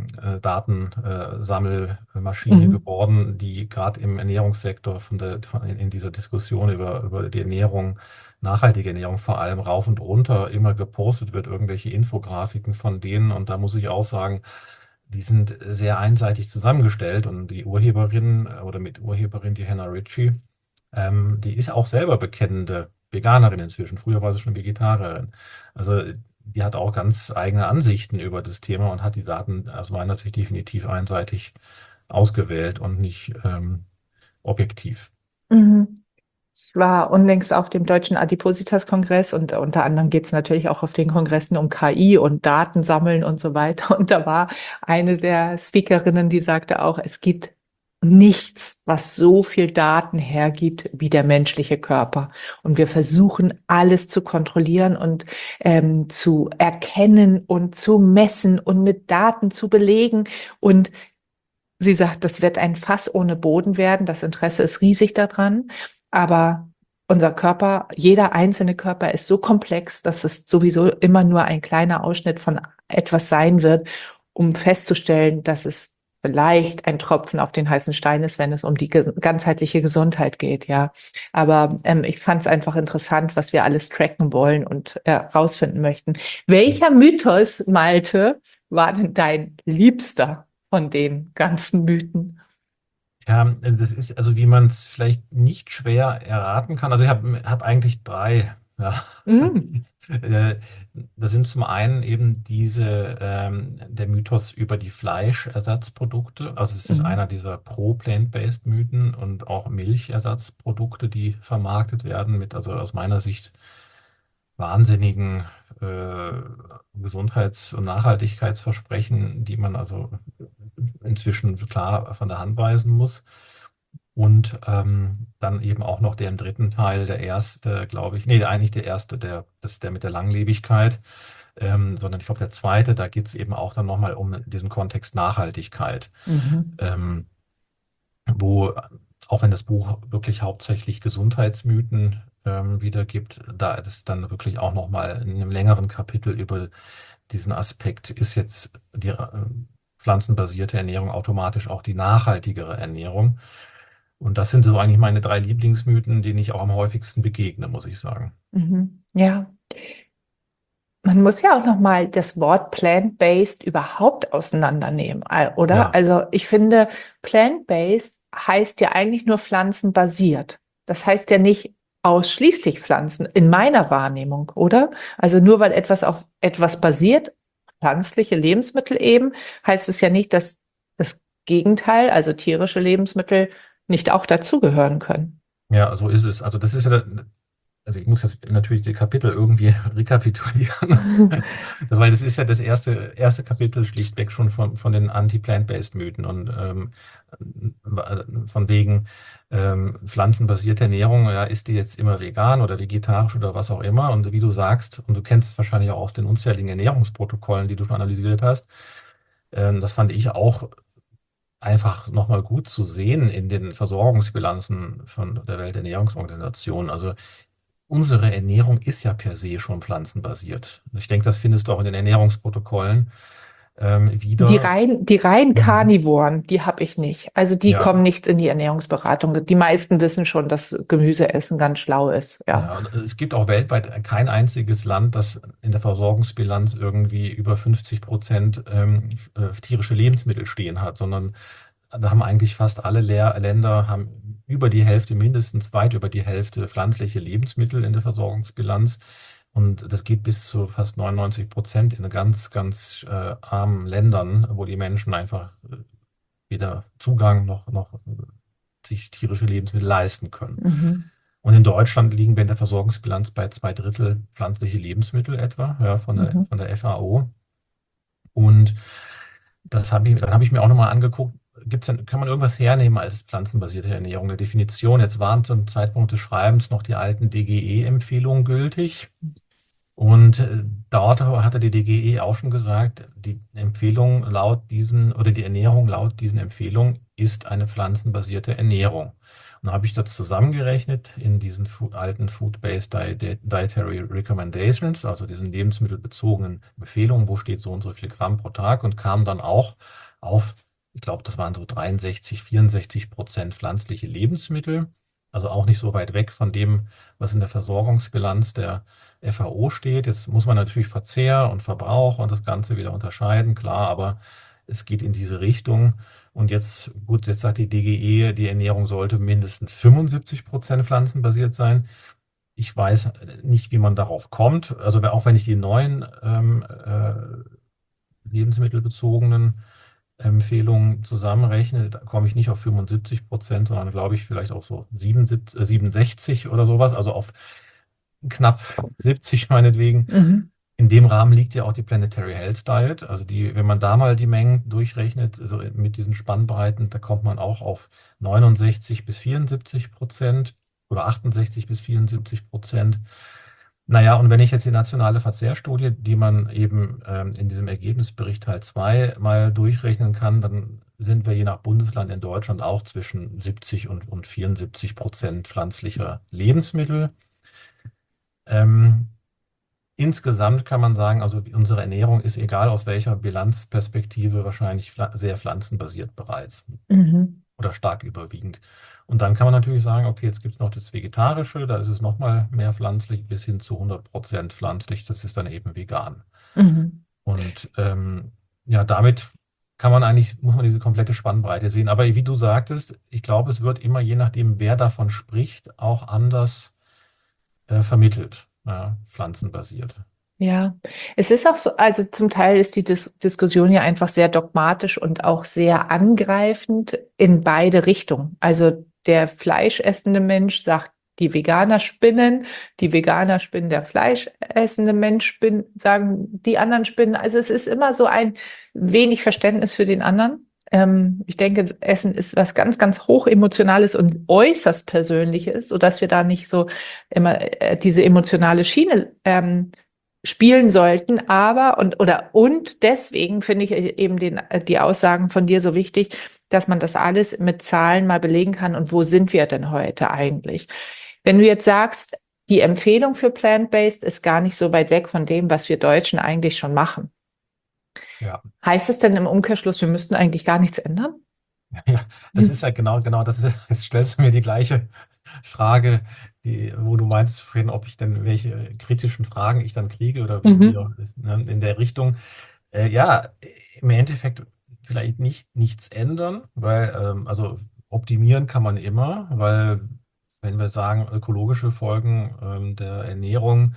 Datensammelmaschine Mhm. geworden, die gerade im Ernährungssektor in dieser Diskussion über die Ernährung, nachhaltige Ernährung vor allem rauf und runter immer gepostet wird, irgendwelche Infografiken von denen. Und da muss ich auch sagen, die sind sehr einseitig zusammengestellt und die Urheberin oder Miturheberin, die Hannah Ritchie, die ist auch selber bekennende Veganerin inzwischen. Früher war sie schon Vegetarierin. Also die hat auch ganz eigene Ansichten über das Thema und hat die Daten aus meiner Sicht definitiv einseitig ausgewählt und nicht objektiv. Mhm. Ich war unlängst auf dem Deutschen Adipositas-Kongress und unter anderem geht es natürlich auch auf den Kongressen um KI und Datensammeln und so weiter. Und da war eine der Speakerinnen, die sagte auch, es gibt nichts, was so viel Daten hergibt wie der menschliche Körper. Und wir versuchen alles zu kontrollieren und zu erkennen und zu messen und mit Daten zu belegen. Und sie sagt, das wird ein Fass ohne Boden werden. Das Interesse ist riesig daran. Aber unser Körper, jeder einzelne Körper ist so komplex, dass es sowieso immer nur ein kleiner Ausschnitt von etwas sein wird, um festzustellen, dass es vielleicht ein Tropfen auf den heißen Stein ist, wenn es um die ganzheitliche Gesundheit geht, ja. Aber ich fand es einfach interessant, was wir alles tracken wollen und rausfinden möchten. Welcher Mythos, Malte, war denn dein Liebster von den ganzen Mythen? Ja, das ist also, wie man es vielleicht nicht schwer erraten kann. Also ich hab eigentlich drei. Ja. Mm. Äh, Das sind zum einen eben der Mythos über die Fleischersatzprodukte. Also es ist einer Mhm. dieser Pro-Plant-Based Mythen und auch Milchersatzprodukte, die vermarktet werden mit, also aus meiner Sicht, wahnsinnigen äh, Gesundheits- und Nachhaltigkeitsversprechen, die man also inzwischen klar von der Hand weisen muss. Und dann eben auch noch der im dritten Teil, der erste, glaube ich, nee, eigentlich der erste, das ist der mit der Langlebigkeit, sondern ich glaube der zweite, da geht es eben auch dann nochmal um diesen Kontext Nachhaltigkeit, Mhm. ähm, wo, auch wenn das Buch wirklich hauptsächlich Gesundheitsmythen wiedergibt, da ist es dann wirklich auch nochmal in einem längeren Kapitel über diesen Aspekt, ist jetzt die pflanzenbasierte Ernährung automatisch auch die nachhaltigere Ernährung. Und das sind so eigentlich meine drei Lieblingsmythen, denen ich auch am häufigsten begegne, muss ich sagen. Mhm. Ja, man muss ja auch noch mal das Wort plant-based überhaupt auseinandernehmen, oder? Ja, Also ich finde, plant-based heißt ja eigentlich nur pflanzenbasiert. Das heißt ja nicht ausschließlich Pflanzen, in meiner Wahrnehmung, oder? Also nur weil etwas auf etwas basiert, pflanzliche Lebensmittel eben, heißt es ja nicht, dass das Gegenteil, also tierische Lebensmittel, nicht auch dazugehören können. Ja, so ist es. Also das ist ja, also ich muss jetzt natürlich die Kapitel irgendwie rekapitulieren, weil das ist ja das erste Kapitel schlichtweg schon von den Anti-Plant-Based-Mythen und von wegen pflanzenbasierte Ernährung, ja, ist die jetzt immer vegan oder vegetarisch oder was auch immer? Und wie du sagst, und du kennst es wahrscheinlich auch aus den unzähligen Ernährungsprotokollen, die du schon analysiert hast, das fand ich auch einfach nochmal gut zu sehen in den Versorgungsbilanzen von der Welternährungsorganisation. Also unsere Ernährung ist ja per se schon pflanzenbasiert. Ich denke, das findest du auch in den Ernährungsprotokollen wieder. Die rein Mhm. Karnivoren, die habe ich nicht. Also die Ja, kommen nicht in die Ernährungsberatung. Die meisten wissen schon, dass Gemüseessen ganz schlau ist. Ja. ja. Und es gibt auch weltweit kein einziges Land, das in der Versorgungsbilanz irgendwie über 50% tierische Lebensmittel stehen hat, sondern da haben eigentlich fast alle Länder haben über die Hälfte, mindestens weit über die Hälfte pflanzliche Lebensmittel in der Versorgungsbilanz. Und das geht bis zu fast 99% in ganz, ganz armen Ländern, wo die Menschen einfach weder Zugang noch sich tierische Lebensmittel leisten können. Mhm. Und in Deutschland liegen wir in der Versorgungsbilanz bei 2 Drittel pflanzliche Lebensmittel etwa, ja, Mhm. von der FAO. Und dann habe ich mir auch nochmal angeguckt, kann man irgendwas hernehmen als pflanzenbasierte Ernährung? Eine Definition. Jetzt waren zum Zeitpunkt des Schreibens noch die alten DGE-Empfehlungen gültig. Und dort hatte die DGE auch schon gesagt, die Empfehlung laut diesen oder die Ernährung laut diesen Empfehlungen ist eine pflanzenbasierte Ernährung. Und dann habe ich das zusammengerechnet in diesen alten Food-Based Dietary Recommendations, also diesen lebensmittelbezogenen Empfehlungen, wo steht so und so viel Gramm pro Tag und kam dann auch auf, ich glaube, das waren so 63, 64% pflanzliche Lebensmittel. Also auch nicht so weit weg von dem, was in der Versorgungsbilanz der FAO steht. Jetzt muss man natürlich Verzehr und Verbrauch und das Ganze wieder unterscheiden, klar, aber es geht in diese Richtung. Und jetzt, gut, jetzt sagt die DGE, die Ernährung sollte mindestens 75% pflanzenbasiert sein. Ich weiß nicht, wie man darauf kommt. Also auch wenn ich die neuen lebensmittelbezogenen Empfehlungen zusammenrechne, da komme ich nicht auf 75%, sondern glaube ich vielleicht auf so 77, 67 oder sowas, also auf knapp 70 meinetwegen. Mhm. In dem Rahmen liegt ja auch die Planetary Health Diet. Also die, wenn man da mal die Mengen durchrechnet, also mit diesen Spannbreiten, da kommt man auch auf 69 bis 74% oder 68 bis 74%. Naja, und wenn ich jetzt die nationale Verzehrstudie, die man eben in diesem Ergebnisbericht Teil 2 mal durchrechnen kann, dann sind wir je nach Bundesland in Deutschland auch zwischen 70 und 74% pflanzlicher Lebensmittel. Ähm, Insgesamt kann man sagen, also unsere Ernährung ist egal aus welcher Bilanzperspektive wahrscheinlich sehr pflanzenbasiert bereits Mhm. oder stark überwiegend. Und dann kann man natürlich sagen, okay, jetzt gibt es noch das Vegetarische, da ist es nochmal mehr pflanzlich, bis hin zu 100% pflanzlich, das ist dann eben vegan. Mhm. Und ja, damit muss man diese komplette Spannbreite sehen. Aber wie du sagtest, ich glaube, es wird immer, je nachdem, wer davon spricht, auch anders vermittelt, ja, pflanzenbasiert. Ja, es ist auch so, also zum Teil ist die Diskussion ja einfach sehr dogmatisch und auch sehr angreifend in beide Richtungen. Also der fleischessende Mensch sagt, die Veganer spinnen, die Veganer spinnen, der fleischessende Mensch spinnt, sagen die anderen spinnen. Also es ist immer so ein wenig Verständnis für den anderen. Ich denke, Essen ist was ganz, ganz hochemotionales und äußerst Persönliches, sodass wir da nicht so immer diese emotionale Schiene spielen sollten, aber und deswegen finde ich eben die Aussagen von dir so wichtig, dass man das alles mit Zahlen mal belegen kann und wo sind wir denn heute eigentlich? Wenn du jetzt sagst, die Empfehlung für Plant-Based ist gar nicht so weit weg von dem, was wir Deutschen eigentlich schon machen. Ja. Heißt es denn im Umkehrschluss, wir müssten eigentlich gar nichts ändern? Ja, das ist ja genau, jetzt stellst du mir die gleiche Frage, wo du meintest vorhin, ob ich denn welche kritischen Fragen ich dann kriege oder wie Mhm. auch, ne, in der Richtung. Ja, im Endeffekt vielleicht nichts ändern, weil, also optimieren kann man immer, weil wenn wir sagen ökologische Folgen der Ernährung,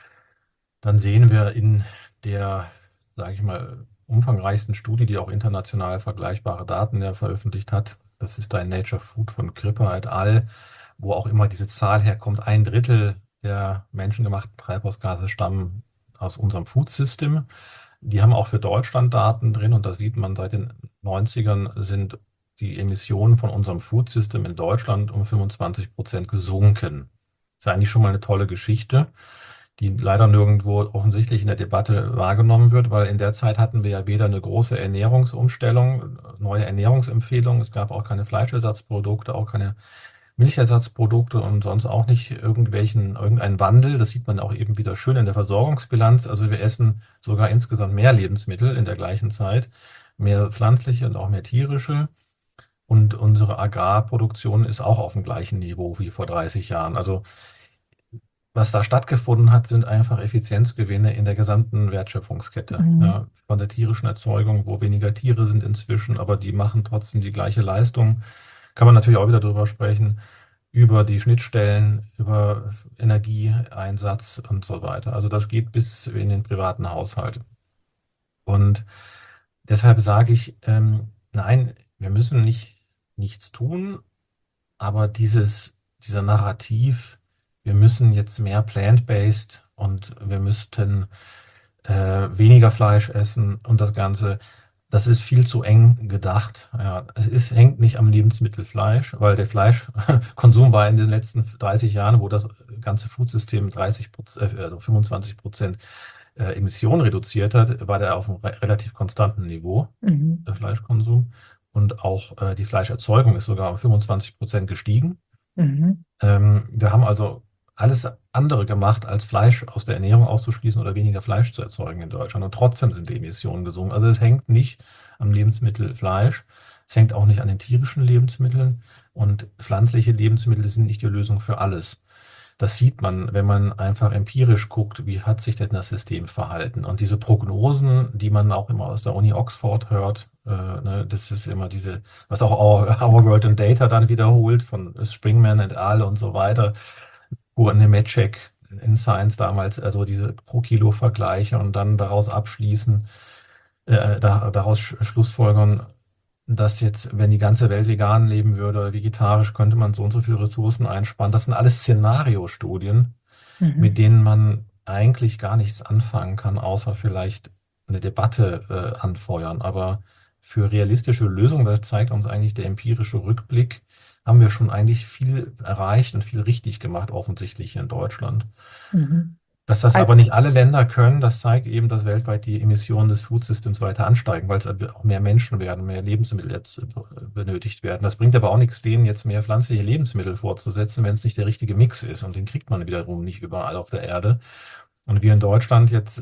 dann sehen wir in der, sage ich mal, umfangreichsten Studie, die auch international vergleichbare Daten ja veröffentlicht hat, das ist da in Nature Food von Gripper et al., wo auch immer diese Zahl herkommt, 1/3 der menschengemachten Treibhausgase stammen aus unserem Food System. Die haben auch für Deutschland Daten drin und da sieht man, seit den 90ern sind die Emissionen von unserem Food System in Deutschland um 25% gesunken. Das ist eigentlich schon mal eine tolle Geschichte, die leider nirgendwo offensichtlich in der Debatte wahrgenommen wird, weil in der Zeit hatten wir ja weder eine große Ernährungsumstellung, neue Ernährungsempfehlungen, es gab auch keine Fleischersatzprodukte, auch keine Milchersatzprodukte und sonst auch nicht irgendeinen Wandel. Das sieht man auch eben wieder schön in der Versorgungsbilanz. Also wir essen sogar insgesamt mehr Lebensmittel in der gleichen Zeit, mehr pflanzliche und auch mehr tierische. Und unsere Agrarproduktion ist auch auf dem gleichen Niveau wie vor 30 Jahren. Also was da stattgefunden hat, sind einfach Effizienzgewinne in der gesamten Wertschöpfungskette. Mhm. Ja, von der tierischen Erzeugung, wo weniger Tiere sind inzwischen, aber die machen trotzdem die gleiche Leistung. Kann man natürlich auch wieder darüber sprechen, über die Schnittstellen, über Energieeinsatz und so weiter. Also das geht bis in den privaten Haushalt. Und deshalb sage ich, nein, wir müssen nichts tun, aber dieser Narrativ, wir müssen jetzt mehr plant-based und wir müssten weniger Fleisch essen und das Ganze, das ist viel zu eng gedacht. Ja, hängt nicht am Lebensmittel Fleisch, weil der Fleischkonsum war in den letzten 30 Jahren, wo das ganze Foodsystem 30%, also 25% Emissionen reduziert hat, war der auf einem relativ konstanten Niveau, Mhm. der Fleischkonsum. Und auch die Fleischerzeugung ist sogar um 25% gestiegen. Mhm. Wir haben also alles andere gemacht, als Fleisch aus der Ernährung auszuschließen oder weniger Fleisch zu erzeugen in Deutschland. Und trotzdem sind die Emissionen gesunken. Also es hängt nicht am Lebensmittel Fleisch, es hängt auch nicht an den tierischen Lebensmitteln. Und pflanzliche Lebensmittel sind nicht die Lösung für alles. Das sieht man, wenn man einfach empirisch guckt, wie hat sich denn das System verhalten. Und diese Prognosen, die man auch immer aus der Uni Oxford hört, ne, das ist immer was auch Our World in Data dann wiederholt von Springman et al. Und so weiter, wo Nemetschek in Science damals, also diese Pro-Kilo-Vergleiche und dann daraus abschließen, daraus schlussfolgern, dass jetzt, wenn die ganze Welt vegan leben würde oder vegetarisch, könnte man so und so viele Ressourcen einsparen. Das sind alles Szenariostudien, mit Mhm. denen man eigentlich gar nichts anfangen kann, außer vielleicht eine Debatte anfeuern. Aber für realistische Lösungen, das zeigt uns eigentlich der empirische Rückblick, haben wir schon eigentlich viel erreicht und viel richtig gemacht, offensichtlich hier in Deutschland. Mhm. Dass das Also, aber nicht alle Länder können, das zeigt eben, dass weltweit die Emissionen des Food Systems weiter ansteigen, weil es auch mehr Menschen werden, mehr Lebensmittel jetzt benötigt werden. Das bringt aber auch nichts, denen jetzt mehr pflanzliche Lebensmittel vorzusetzen, wenn es nicht der richtige Mix ist. Und den kriegt man wiederum nicht überall auf der Erde. Und wir in Deutschland jetzt,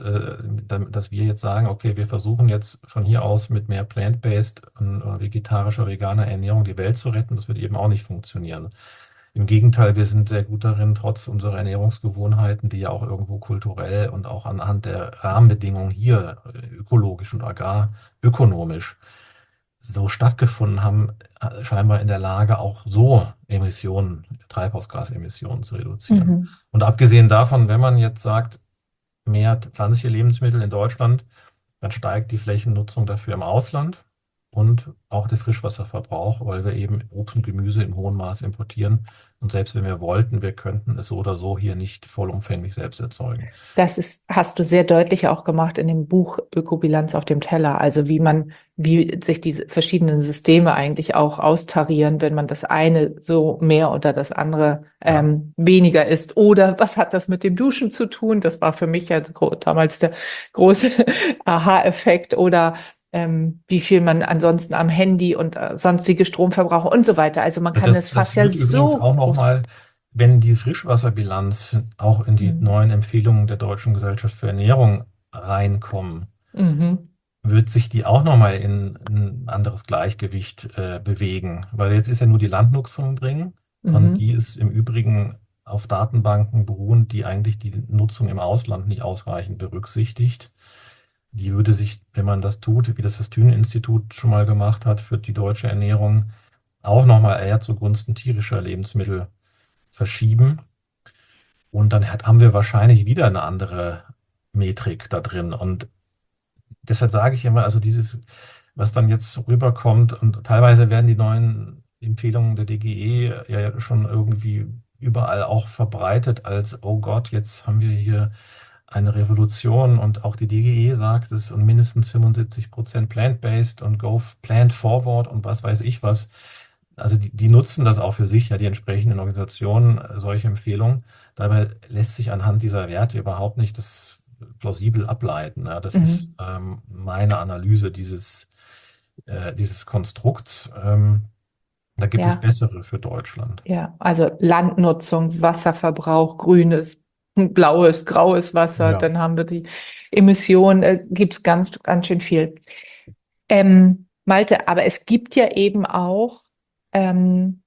dass wir jetzt sagen, okay, wir versuchen jetzt von hier aus mit mehr plant-based und vegetarischer, veganer Ernährung die Welt zu retten, das wird eben auch nicht funktionieren. Im Gegenteil, wir sind sehr gut darin, trotz unserer Ernährungsgewohnheiten, die ja auch irgendwo kulturell und auch anhand der Rahmenbedingungen hier ökologisch und agrarökonomisch so stattgefunden haben, scheinbar in der Lage, auch so Emissionen, Treibhausgasemissionen zu reduzieren. mhm. Und abgesehen davon, wenn man jetzt sagt, mehr pflanzliche Lebensmittel in Deutschland, dann steigt die Flächennutzung dafür im Ausland und auch der Frischwasserverbrauch, weil wir eben Obst und Gemüse im hohen Maß importieren. Und selbst wenn wir wollten, wir könnten es so oder so hier nicht vollumfänglich selbst erzeugen. Hast du sehr deutlich auch gemacht in dem Buch Ökobilanz auf dem Teller. Also wie sich diese verschiedenen Systeme eigentlich auch austarieren, wenn man das eine so mehr oder das andere Ja, weniger ist. Oder was hat das mit dem Duschen zu tun? Das war für mich ja damals der große Aha-Effekt. Oder wie viel man ansonsten am Handy und sonstige Stromverbraucher und so weiter. Also man kann das das fast ja wird übrigens so auch groß nochmal, machen. wenn die Frischwasserbilanz auch in die Mhm. neuen Empfehlungen der Deutschen Gesellschaft für Ernährung reinkommen, Mhm. wird sich die auch nochmal in ein anderes Gleichgewicht bewegen. Weil jetzt ist ja nur die Landnutzung drin und Mhm. die ist im Übrigen auf Datenbanken beruhen, die eigentlich die Nutzung im Ausland nicht ausreichend berücksichtigt. Die würde sich, wenn man das tut, wie das Thünen-Institut schon mal gemacht hat für die deutsche Ernährung, auch nochmal eher zugunsten tierischer Lebensmittel verschieben. Und dann haben wir wahrscheinlich wieder eine andere Metrik da drin. Und deshalb sage ich immer, also dieses, was dann jetzt rüberkommt, und teilweise werden die neuen Empfehlungen der DGE ja schon irgendwie überall auch verbreitet als, oh Gott, jetzt haben wir hier eine Revolution und auch die DGE sagt es und mindestens 75% plant-based und go plant forward und was weiß ich was. Also die nutzen das auch für sich, ja, die entsprechenden Organisationen, solche Empfehlungen. Dabei lässt sich anhand dieser Werte überhaupt nicht das plausibel ableiten. Ja. Das ist Mhm. meine Analyse dieses Konstrukts. Da gibt es Ja, bessere für Deutschland. ja. Also Landnutzung, Wasserverbrauch, grünes, blaues, graues Wasser, Ja. dann haben wir die Emissionen, gibt es ganz schön viel. Malte, aber es gibt ja eben auch ähm,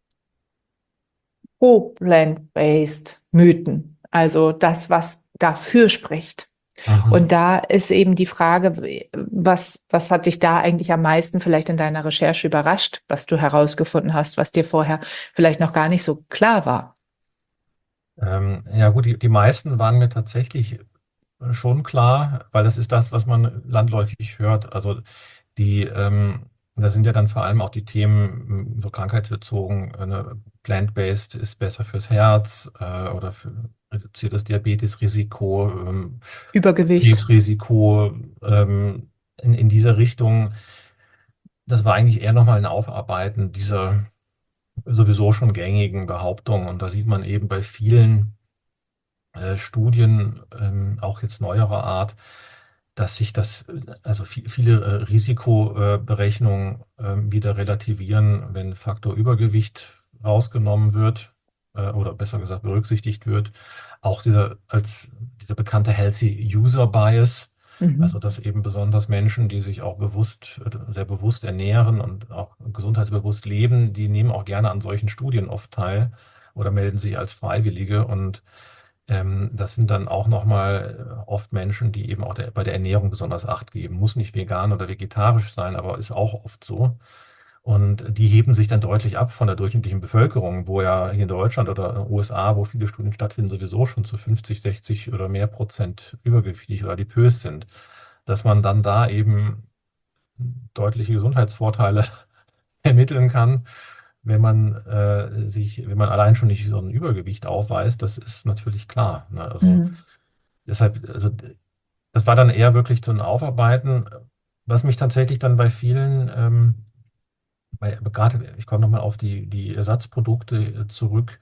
pro-plant-based Mythen, also das, was dafür spricht. Mhm. Und da ist eben die Frage, was hat dich da eigentlich am meisten vielleicht in deiner Recherche überrascht, was du herausgefunden hast, was dir vorher vielleicht noch gar nicht so klar war? Ja gut, die meisten waren mir tatsächlich schon klar, weil das ist das, was man landläufig hört. Also da sind ja dann vor allem auch die Themen so krankheitsbezogen. Plant-based ist besser fürs Herz oder reduziert das Diabetesrisiko, Übergewicht. Krebsrisiko in dieser Richtung. Das war eigentlich eher nochmal ein Aufarbeiten dieser sowieso schon gängigen Behauptungen. Und da sieht man eben bei vielen Studien, auch jetzt neuerer Art, dass sich also viele Risikoberechnungen wieder relativieren, wenn Faktor Übergewicht rausgenommen wird oder besser gesagt berücksichtigt wird. Auch dieser bekannte Healthy User Bias, also Mhm. dass eben besonders Menschen, die sich auch sehr bewusst ernähren und auch gesundheitsbewusst leben, die nehmen auch gerne an solchen Studien oft teil oder melden sich als Freiwillige und das sind dann auch nochmal oft Menschen, die eben auch bei der Ernährung besonders Acht geben. Muss nicht vegan oder vegetarisch sein, aber ist auch oft so. Und die heben sich dann deutlich ab von der durchschnittlichen Bevölkerung, wo ja hier in Deutschland oder in den USA, wo viele Studien stattfinden, sowieso schon zu 50, 60 oder mehr Prozent übergewichtig oder adipös sind. Dass man dann da eben deutliche Gesundheitsvorteile ermitteln kann, wenn man allein schon nicht so ein Übergewicht aufweist, das ist natürlich klar. Ne? Also Mhm. deshalb, das war dann eher wirklich so ein Aufarbeiten, was mich tatsächlich dann bei vielen, gerade, ich komme nochmal auf die Ersatzprodukte zurück,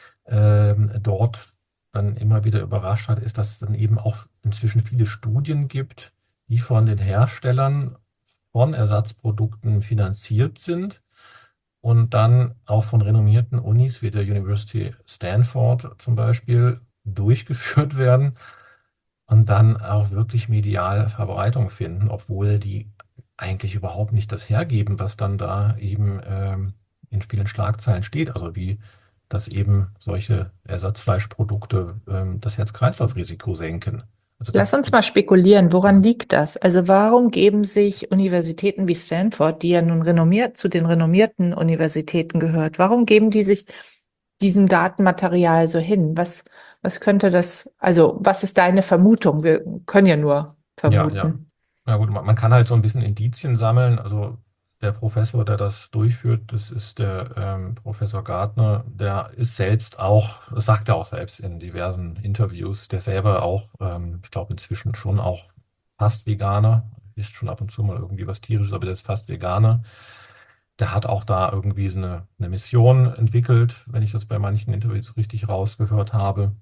dort dann immer wieder überrascht hat, ist, dass es dann eben auch inzwischen viele Studien gibt, die von den Herstellern von Ersatzprodukten finanziert sind und dann auch von renommierten Unis wie der University Stanford zum Beispiel durchgeführt werden und dann auch wirklich medial Verbreitung finden, obwohl die eigentlich überhaupt nicht das hergeben, was dann da eben in vielen Schlagzeilen steht. Also wie, dass eben solche Ersatzfleischprodukte das Herz-Kreislauf-Risiko senken. Also Lass das, uns mal spekulieren, woran liegt das? Also warum geben sich Universitäten wie Stanford, die ja nun renommiert zu den renommierten Universitäten gehört, warum geben die sich diesem Datenmaterial so hin? Was könnte das, also was ist deine Vermutung? Wir können ja nur ja, ja. vermuten. Ja gut, man kann halt so ein bisschen Indizien sammeln. Also der Professor, der das durchführt, das ist der Professor Gardner, der ist selbst auch, das sagt er auch selbst in diversen Interviews, der selber auch, ich glaube inzwischen schon auch fast Veganer, isst schon ab und zu mal irgendwie was Tierisches, aber der ist fast Veganer. Der hat auch da irgendwie so eine Mission entwickelt, wenn ich das bei manchen Interviews richtig rausgehört habe.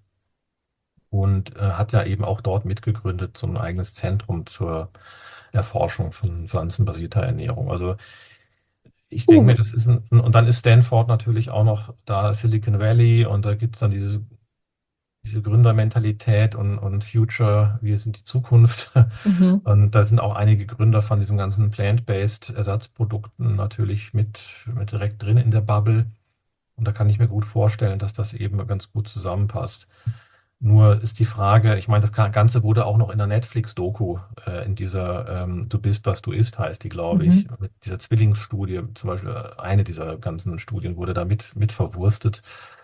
Und hat ja eben auch dort mitgegründet, so ein eigenes Zentrum zur Erforschung von pflanzenbasierter Ernährung. Also ich denke mir, Uh, das ist und dann ist Stanford natürlich auch noch da Silicon Valley und da gibt es dann diese Gründermentalität und Future, wir sind die Zukunft. mhm. Und da sind auch einige Gründer von diesen ganzen Plant-based Ersatzprodukten natürlich mit direkt drin in der Bubble. Und da kann ich mir gut vorstellen, dass das eben ganz gut zusammenpasst. Nur ist die Frage, ich meine, das Ganze wurde auch noch in der Netflix-Doku, in dieser Du bist, was du isst, heißt die, glaube ich, Mhm. mit dieser Zwillingsstudie, zum Beispiel eine dieser ganzen Studien wurde da mit verwurstet.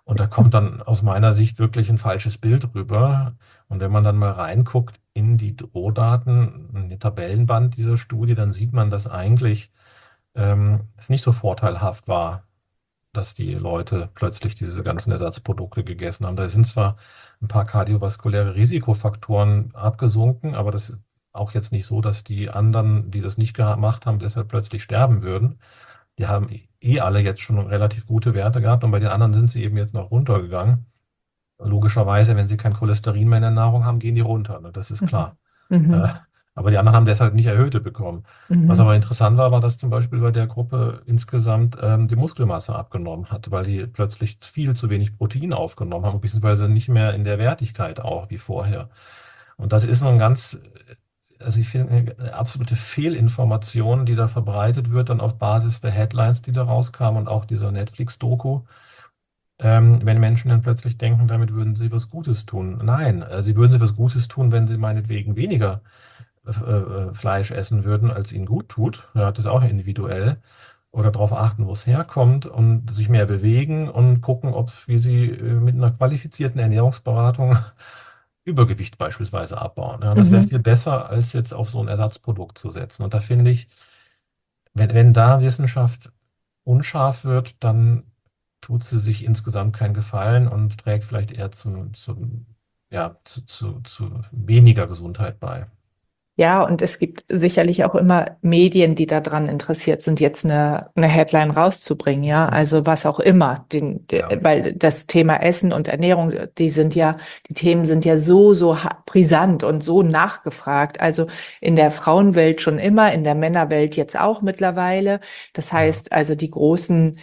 Und da kommt dann aus meiner Sicht wirklich ein falsches Bild rüber. Und wenn man dann mal reinguckt in die Rohdaten, in den Tabellenband dieser Studie, dann sieht man, dass eigentlich es nicht so vorteilhaft war, dass die Leute plötzlich diese ganzen Ersatzprodukte gegessen haben. Da sind zwar ein paar kardiovaskuläre Risikofaktoren abgesunken, aber das ist auch jetzt nicht so, dass die anderen, die das nicht gemacht haben, deshalb plötzlich sterben würden. Die haben alle jetzt schon relativ gute Werte gehabt und bei den anderen sind sie eben jetzt noch runtergegangen. Logischerweise, wenn sie kein Cholesterin mehr in der Nahrung haben, gehen die runter, ne? Das ist Mhm. klar. Äh, Mhm. aber die anderen haben deshalb nicht erhöhte bekommen. Was aber Mhm. interessant war, war, dass zum Beispiel bei der Gruppe insgesamt die Muskelmasse abgenommen hat, weil die plötzlich viel zu wenig Protein aufgenommen haben, beziehungsweise nicht mehr in der Wertigkeit auch wie vorher. Und das ist ein ganz, also ich finde, eine absolute Fehlinformation, die da verbreitet wird, dann auf Basis der Headlines, die da rauskamen und auch dieser Netflix-Doku. Wenn Menschen dann plötzlich denken, damit würden sie was Gutes tun. Nein, sie würden sie was Gutes tun, wenn sie meinetwegen weniger Fleisch essen würden, als ihnen gut tut. Ja, das ist auch individuell. Oder darauf achten, wo es herkommt und sich mehr bewegen und gucken, wie sie mit einer qualifizierten Ernährungsberatung Übergewicht beispielsweise abbauen. Ja, das wäre Mhm. viel besser, als jetzt auf so ein Ersatzprodukt zu setzen. Und da finde ich, wenn da Wissenschaft unscharf wird, dann tut sie sich insgesamt keinen Gefallen und trägt vielleicht eher zu weniger Gesundheit bei. Ja, und es gibt sicherlich auch immer Medien, die daran interessiert sind, jetzt eine Headline rauszubringen, ja. Also was auch immer. Ja, Weil das Thema Essen und Ernährung, die Themen sind ja so brisant und so nachgefragt. Also in der Frauenwelt schon immer, in der Männerwelt jetzt auch mittlerweile. Das ja. heißt also, die großen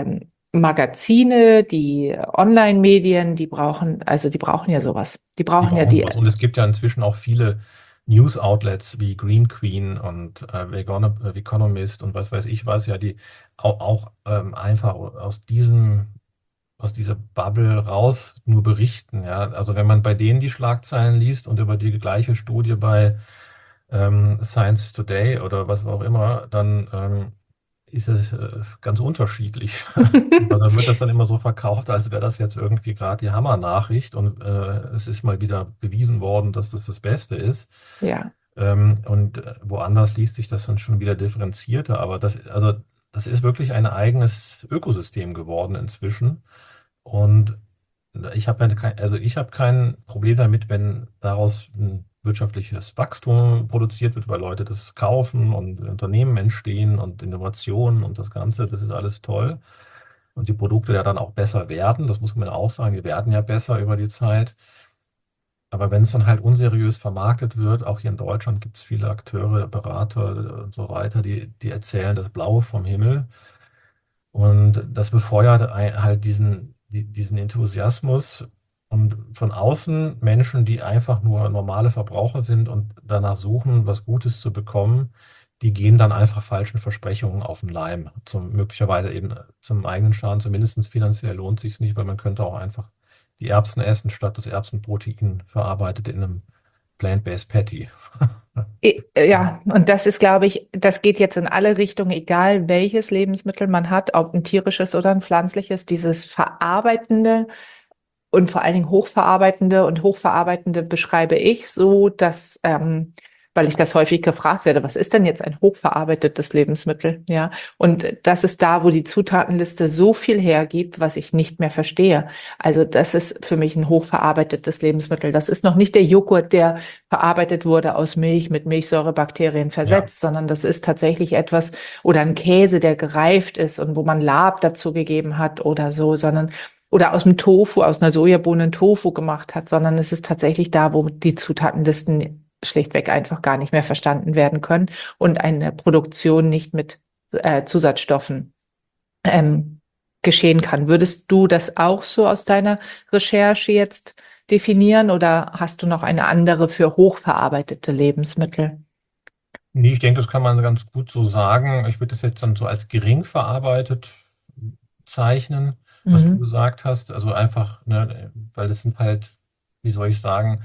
Magazine, die Online-Medien, die brauchen ja sowas. Die Die brauchen ja brauchen die. sowas. Und es gibt ja inzwischen auch viele News-Outlets wie Green Queen und Economist und was weiß ich was, ja, die auch einfach aus dieser Bubble raus nur berichten. Ja. Also wenn man bei denen die Schlagzeilen liest und über die gleiche Studie bei Science Today oder was auch immer, dann ist es ganz unterschiedlich. Also da wird das dann immer so verkauft, als wäre das jetzt irgendwie gerade die Hammer-Nachricht und es ist mal wieder bewiesen worden, dass das das Beste ist. Ja. Und woanders liest sich das dann schon wieder differenzierter. Aber das ist wirklich ein eigenes Ökosystem geworden inzwischen. Und ich habe kein Problem damit, wenn daraus ein wirtschaftliches Wachstum produziert wird, weil Leute das kaufen und Unternehmen entstehen und Innovationen und das Ganze, das ist alles toll. Und die Produkte ja dann auch besser werden, das muss man auch sagen, die werden ja besser über die Zeit. Aber wenn es dann halt unseriös vermarktet wird, auch hier in Deutschland gibt es viele Akteure, Berater und so weiter, die erzählen das Blaue vom Himmel. Und das befeuert halt diesen Enthusiasmus. Und von außen Menschen, die einfach nur normale Verbraucher sind und danach suchen, was Gutes zu bekommen, die gehen dann einfach falschen Versprechungen auf den Leim. Möglicherweise eben zum eigenen Schaden, zumindest finanziell lohnt sich nicht, weil man könnte auch einfach die Erbsen essen, statt das Erbsenprotein verarbeitet in einem Plant-Based Patty. Ja, und das ist, glaube ich, das geht jetzt in alle Richtungen, egal welches Lebensmittel man hat, ob ein tierisches oder ein pflanzliches, dieses Verarbeitende und vor allen Dingen Hochverarbeitende. Und Hochverarbeitende beschreibe ich so, weil ich das häufig gefragt werde, was ist denn jetzt ein hochverarbeitetes Lebensmittel? Ja, und das ist da, wo die Zutatenliste so viel hergibt, was ich nicht mehr verstehe. Also das ist für mich ein hochverarbeitetes Lebensmittel. Das ist noch nicht der Joghurt, der verarbeitet wurde aus Milch mit Milchsäurebakterien Ja, versetzt, sondern das ist tatsächlich etwas oder ein Käse, der gereift ist und wo man Lab dazu gegeben hat oder so, sondern oder aus dem Tofu, aus einer Sojabohne ein Tofu gemacht hat, sondern es ist tatsächlich da, wo die Zutatenlisten schlichtweg einfach gar nicht mehr verstanden werden können und eine Produktion nicht mit Zusatzstoffen ähm, geschehen kann. Würdest du das auch so aus deiner Recherche jetzt definieren oder hast du noch eine andere für hochverarbeitete Lebensmittel? nee, ich denke, das kann man ganz gut so sagen. Ich würde das jetzt dann so als gering verarbeitet zeichnen, was du Mhm. gesagt hast. Also einfach, ne, weil das sind halt, wie soll ich sagen,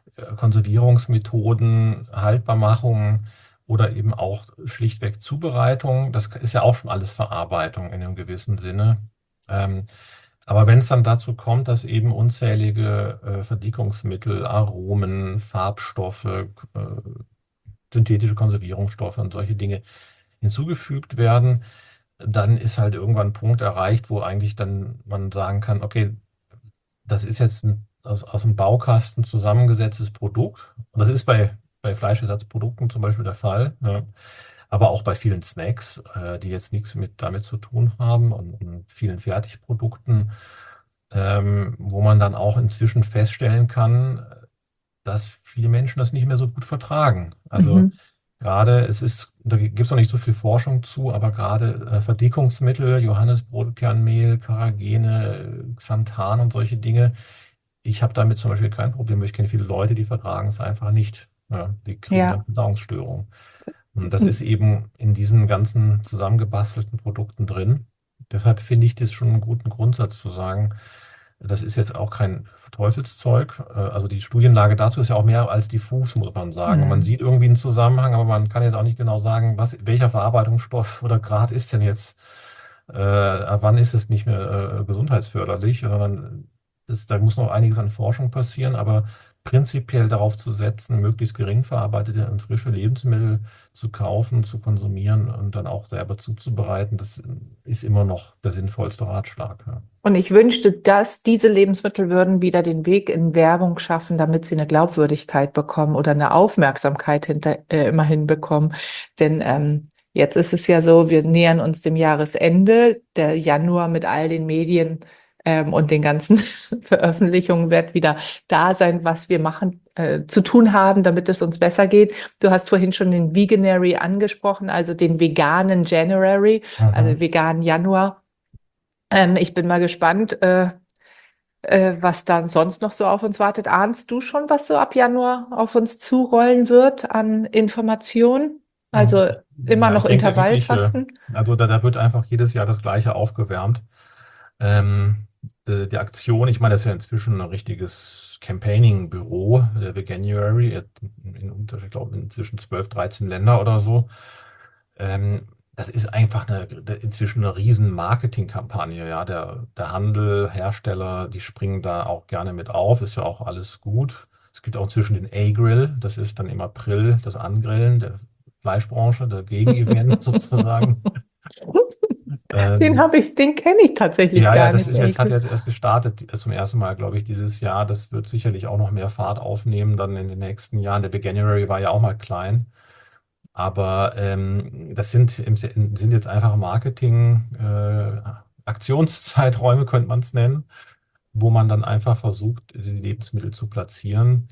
Konservierungsmethoden, Haltbarmachung oder eben auch schlichtweg Zubereitung. Das ist ja auch schon alles Verarbeitung in einem gewissen Sinne. Ähm, Aber wenn es dann dazu kommt, dass eben unzählige Verdickungsmittel, Aromen, Farbstoffe, synthetische Konservierungsstoffe und solche Dinge hinzugefügt werden, dann ist halt irgendwann ein Punkt erreicht, wo eigentlich dann man sagen kann, okay, das ist jetzt ein aus dem Baukasten zusammengesetztes Produkt. Und das ist bei Fleischersatzprodukten zum Beispiel der Fall. Ja. Aber auch bei vielen Snacks, die jetzt nichts damit zu tun haben und vielen Fertigprodukten, wo man dann auch inzwischen feststellen kann, dass viele Menschen das nicht mehr so gut vertragen. Also Mhm. gerade, da gibt es noch nicht so viel Forschung zu, aber gerade Verdickungsmittel, Johannisbrotkernmehl, Carragene, Xanthan und solche Dinge, ich habe damit zum Beispiel kein Problem, weil ich kenne viele Leute, die vertragen es einfach nicht. Ja, die kriegen dann Ja. Verdauungsstörungen. Und das ist eben in diesen ganzen zusammengebastelten Produkten drin. Deshalb finde ich das schon einen guten Grundsatz zu sagen, das ist jetzt auch kein Teufelszeug. Also die Studienlage dazu ist ja auch mehr als diffus, muss man sagen. Man Mhm. sieht irgendwie einen Zusammenhang, aber man kann jetzt auch nicht genau sagen, welcher Verarbeitungsstoff oder Grad ist denn jetzt, ab wann ist es nicht mehr gesundheitsförderlich, sondern da muss noch einiges an Forschung passieren, aber prinzipiell darauf zu setzen, möglichst gering verarbeitete und frische Lebensmittel zu kaufen, zu konsumieren und dann auch selber zuzubereiten, das ist immer noch der sinnvollste Ratschlag. Ja. Und ich wünschte, dass diese Lebensmittel würden wieder den Weg in Werbung schaffen, damit sie eine Glaubwürdigkeit bekommen oder eine Aufmerksamkeit immerhin bekommen. Denn jetzt ist es ja so, wir nähern uns dem Jahresende. Der Januar mit all den Medien und den ganzen Veröffentlichungen wird wieder da sein, was wir machen, zu tun haben, damit es uns besser geht. Du hast vorhin schon den Veganary angesprochen, also den veganen January, also Mhm. veganen Januar. Ich bin mal gespannt, was dann sonst noch so auf uns wartet. Ahnst du schon, was so ab Januar auf uns zurollen wird an Informationen? Also immer Ja, ich noch denke wirklich, Intervallfasten? also da wird einfach jedes Jahr das Gleiche aufgewärmt. Die Aktion, ich meine, das ist ja inzwischen ein richtiges Campaigning-Büro, der Veganuary, ich glaube, inzwischen 12, 13 Länder oder so. Das ist einfach inzwischen eine riesen Marketingkampagne. Ja, der Handel, Hersteller, die springen da auch gerne mit auf, ist ja auch alles gut. Es gibt auch inzwischen den A-Grill, das ist dann im April das Angrillen der Fleischbranche, der Gegenevent sozusagen. Ähm, Den kenne ich tatsächlich ja, ja, gar nicht, hat Ekel. jetzt erst gestartet, zum ersten Mal, glaube ich, dieses Jahr. Das wird sicherlich auch noch mehr Fahrt aufnehmen dann in den nächsten Jahren. Der Veganuary war ja auch mal klein. Aber das sind jetzt einfach Marketing, Aktionszeiträume, könnte man es nennen, wo man dann einfach versucht, die Lebensmittel zu platzieren.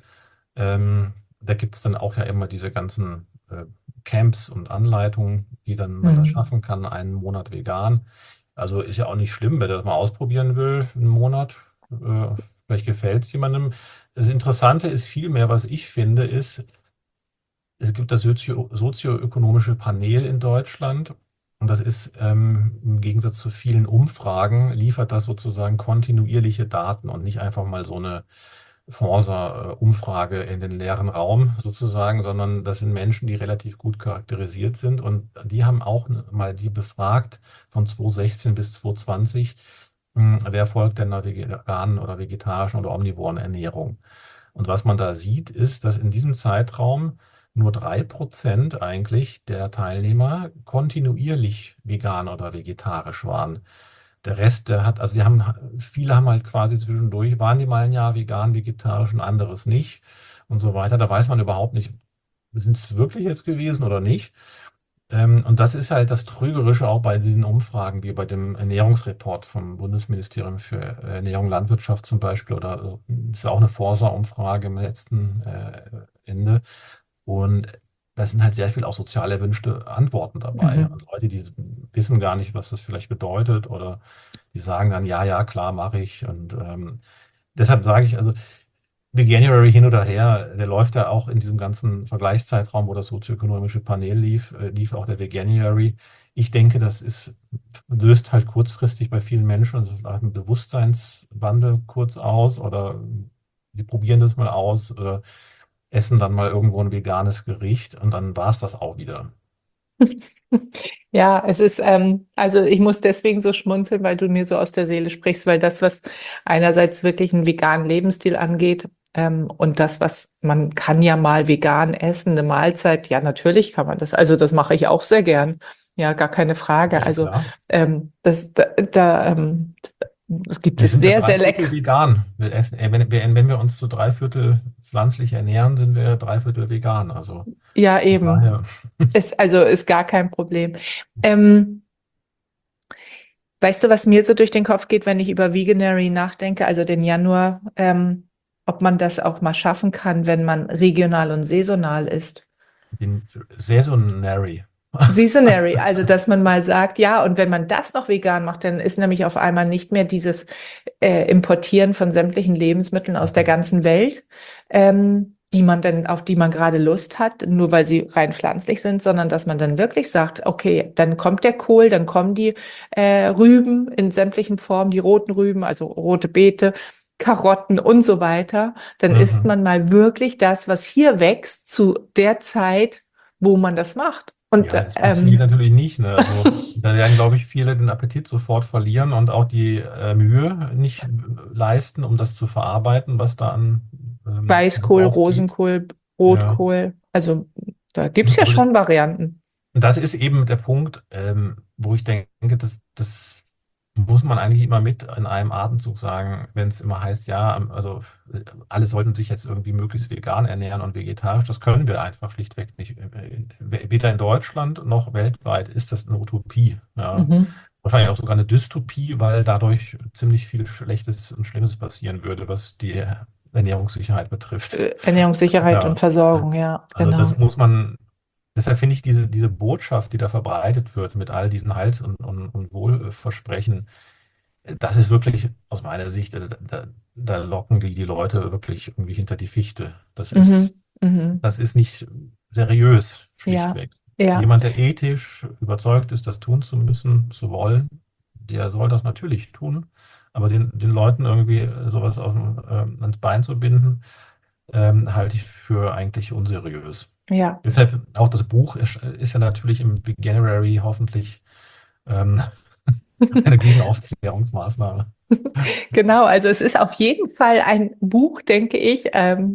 Da gibt es dann auch ja immer diese ganzen Camps und Anleitungen, wie dann man das Hm. schaffen kann, einen Monat vegan. Also ist ja auch nicht schlimm, wer das mal ausprobieren will, einen Monat. Vielleicht gefällt es jemandem. Das Interessante ist vielmehr, was ich finde, ist, es gibt das sozioökonomische Panel in Deutschland und das ist im Gegensatz zu vielen Umfragen, liefert das sozusagen kontinuierliche Daten und nicht einfach mal so eine Forsa-Umfrage in den leeren Raum sozusagen, sondern das sind Menschen, die relativ gut charakterisiert sind und die haben auch mal die befragt von 2016 bis 2020, wer folgt denn einer veganen oder vegetarischen oder omnivoren Ernährung. Und was man da sieht, ist, dass in diesem Zeitraum nur 3% eigentlich der Teilnehmer kontinuierlich vegan oder vegetarisch waren. Der Rest, also viele haben halt quasi zwischendurch, waren die mal ein Jahr vegan, vegetarisch und anderes nicht und so weiter. Da weiß man überhaupt nicht, sind es wirklich jetzt gewesen oder nicht. Und das ist halt das Trügerische auch bei diesen Umfragen, wie bei dem Ernährungsreport vom Bundesministerium für Ernährung und Landwirtschaft zum Beispiel, oder ist ja auch eine Forsa-Umfrage im letzten Ende. Und da sind halt sehr viel auch sozial erwünschte Antworten dabei. Mhm. Und Leute, die wissen gar nicht, was das vielleicht bedeutet, oder die sagen dann, ja, ja, klar, mache ich. Und deshalb sage ich, also der January hin oder her, der läuft ja auch in diesem ganzen Vergleichszeitraum, wo das sozioökonomische Panel lief auch der Veganuary. Ich denke, löst halt kurzfristig bei vielen Menschen so vielleicht einen Bewusstseinswandel kurz aus oder die probieren das mal aus oder essen dann mal irgendwo ein veganes Gericht und dann war es das auch wieder. Ja, es ist, also ich muss deswegen so schmunzeln, weil du mir so aus der Seele sprichst, weil das, was einerseits wirklich einen veganen Lebensstil angeht, und das, was man kann ja mal vegan essen, eine Mahlzeit, ja, natürlich kann man das. Also das mache ich auch sehr gern. Ja, gar keine Frage. Ja, Also klar. es gibt Wir es sind ja sehr, sehr dreiviertel lecker. vegan. Wir essen, wenn wir uns zu dreiviertel pflanzlich ernähren, sind wir dreiviertel vegan. Also Ja, von eben. daher, Ist gar kein Problem. Ähm, Weißt du, was mir so durch den Kopf geht, wenn ich über Veganary nachdenke, also den Januar, ob man das auch mal schaffen kann, wenn man regional und saisonal ist? den Saisonary. Seasonary, also dass man mal sagt, ja, und wenn man das noch vegan macht, dann ist nämlich auf einmal nicht mehr dieses Importieren von sämtlichen Lebensmitteln aus der ganzen Welt, die man dann, auf die man gerade Lust hat, nur weil sie rein pflanzlich sind, sondern dass man dann wirklich sagt, okay, dann kommt der Kohl, dann kommen die Rüben in sämtlichen Formen, die roten Rüben, also rote Beete, Karotten und so weiter. Dann isst Mhm. man mal wirklich das, was hier wächst, zu der Zeit, wo man das macht. Und Ja, das funktioniert natürlich nicht, ne? Also da werden, glaube ich, viele den Appetit sofort verlieren und auch die Mühe nicht leisten, um das zu verarbeiten, was da an Weißkohl, drauf geht. Rosenkohl, Ja. Rotkohl, also da gibt's ja Aber schon Varianten. das ist eben der Punkt, wo ich denke, das muss man eigentlich immer mit in einem Atemzug sagen, wenn es immer heißt, ja, also alle sollten sich jetzt irgendwie möglichst vegan ernähren und vegetarisch. Das können wir einfach schlichtweg nicht. Weder in Deutschland noch weltweit ist das eine Utopie. Ja. Mhm. Wahrscheinlich auch sogar eine Dystopie, weil dadurch ziemlich viel Schlechtes und Schlimmes passieren würde, was die Ernährungssicherheit betrifft. Ernährungssicherheit und Ja. Versorgung, ja, Also genau. das muss man, deshalb finde ich diese Botschaft, die da verbreitet wird mit all diesen Heils- und Wohlversprechen, das ist wirklich aus meiner Sicht, da locken die Leute wirklich irgendwie hinter die Fichte. Mhm. Mhm. Das ist nicht seriös, Ja, schlichtweg. ja, Jemand, der ethisch überzeugt ist, das tun zu müssen, zu wollen, der soll das natürlich tun. Aber den Leuten irgendwie sowas ans Bein zu binden, halte ich für eigentlich unseriös. ja. Deshalb auch das Buch ist ja natürlich im Veganuary hoffentlich ähm, eine Gegenaufklärungsmaßnahme. Genau, also es ist auf jeden Fall ein Buch, denke ich,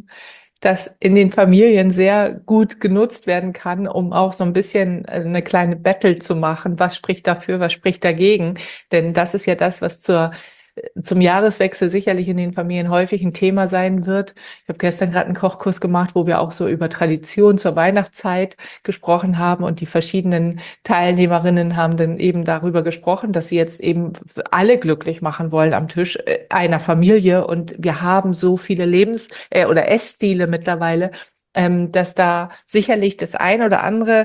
das in den Familien sehr gut genutzt werden kann, um auch so ein bisschen eine kleine Battle zu machen. Was spricht dafür, was spricht dagegen? Denn das ist ja das, was zum Jahreswechsel sicherlich in den Familien häufig ein Thema sein wird. Ich habe gestern gerade einen Kochkurs gemacht, wo wir auch so über Tradition zur Weihnachtszeit gesprochen haben und die verschiedenen Teilnehmerinnen haben dann eben darüber gesprochen, dass sie jetzt eben alle glücklich machen wollen am Tisch einer Familie und wir haben so viele oder Essstile mittlerweile, dass da sicherlich das ein oder andere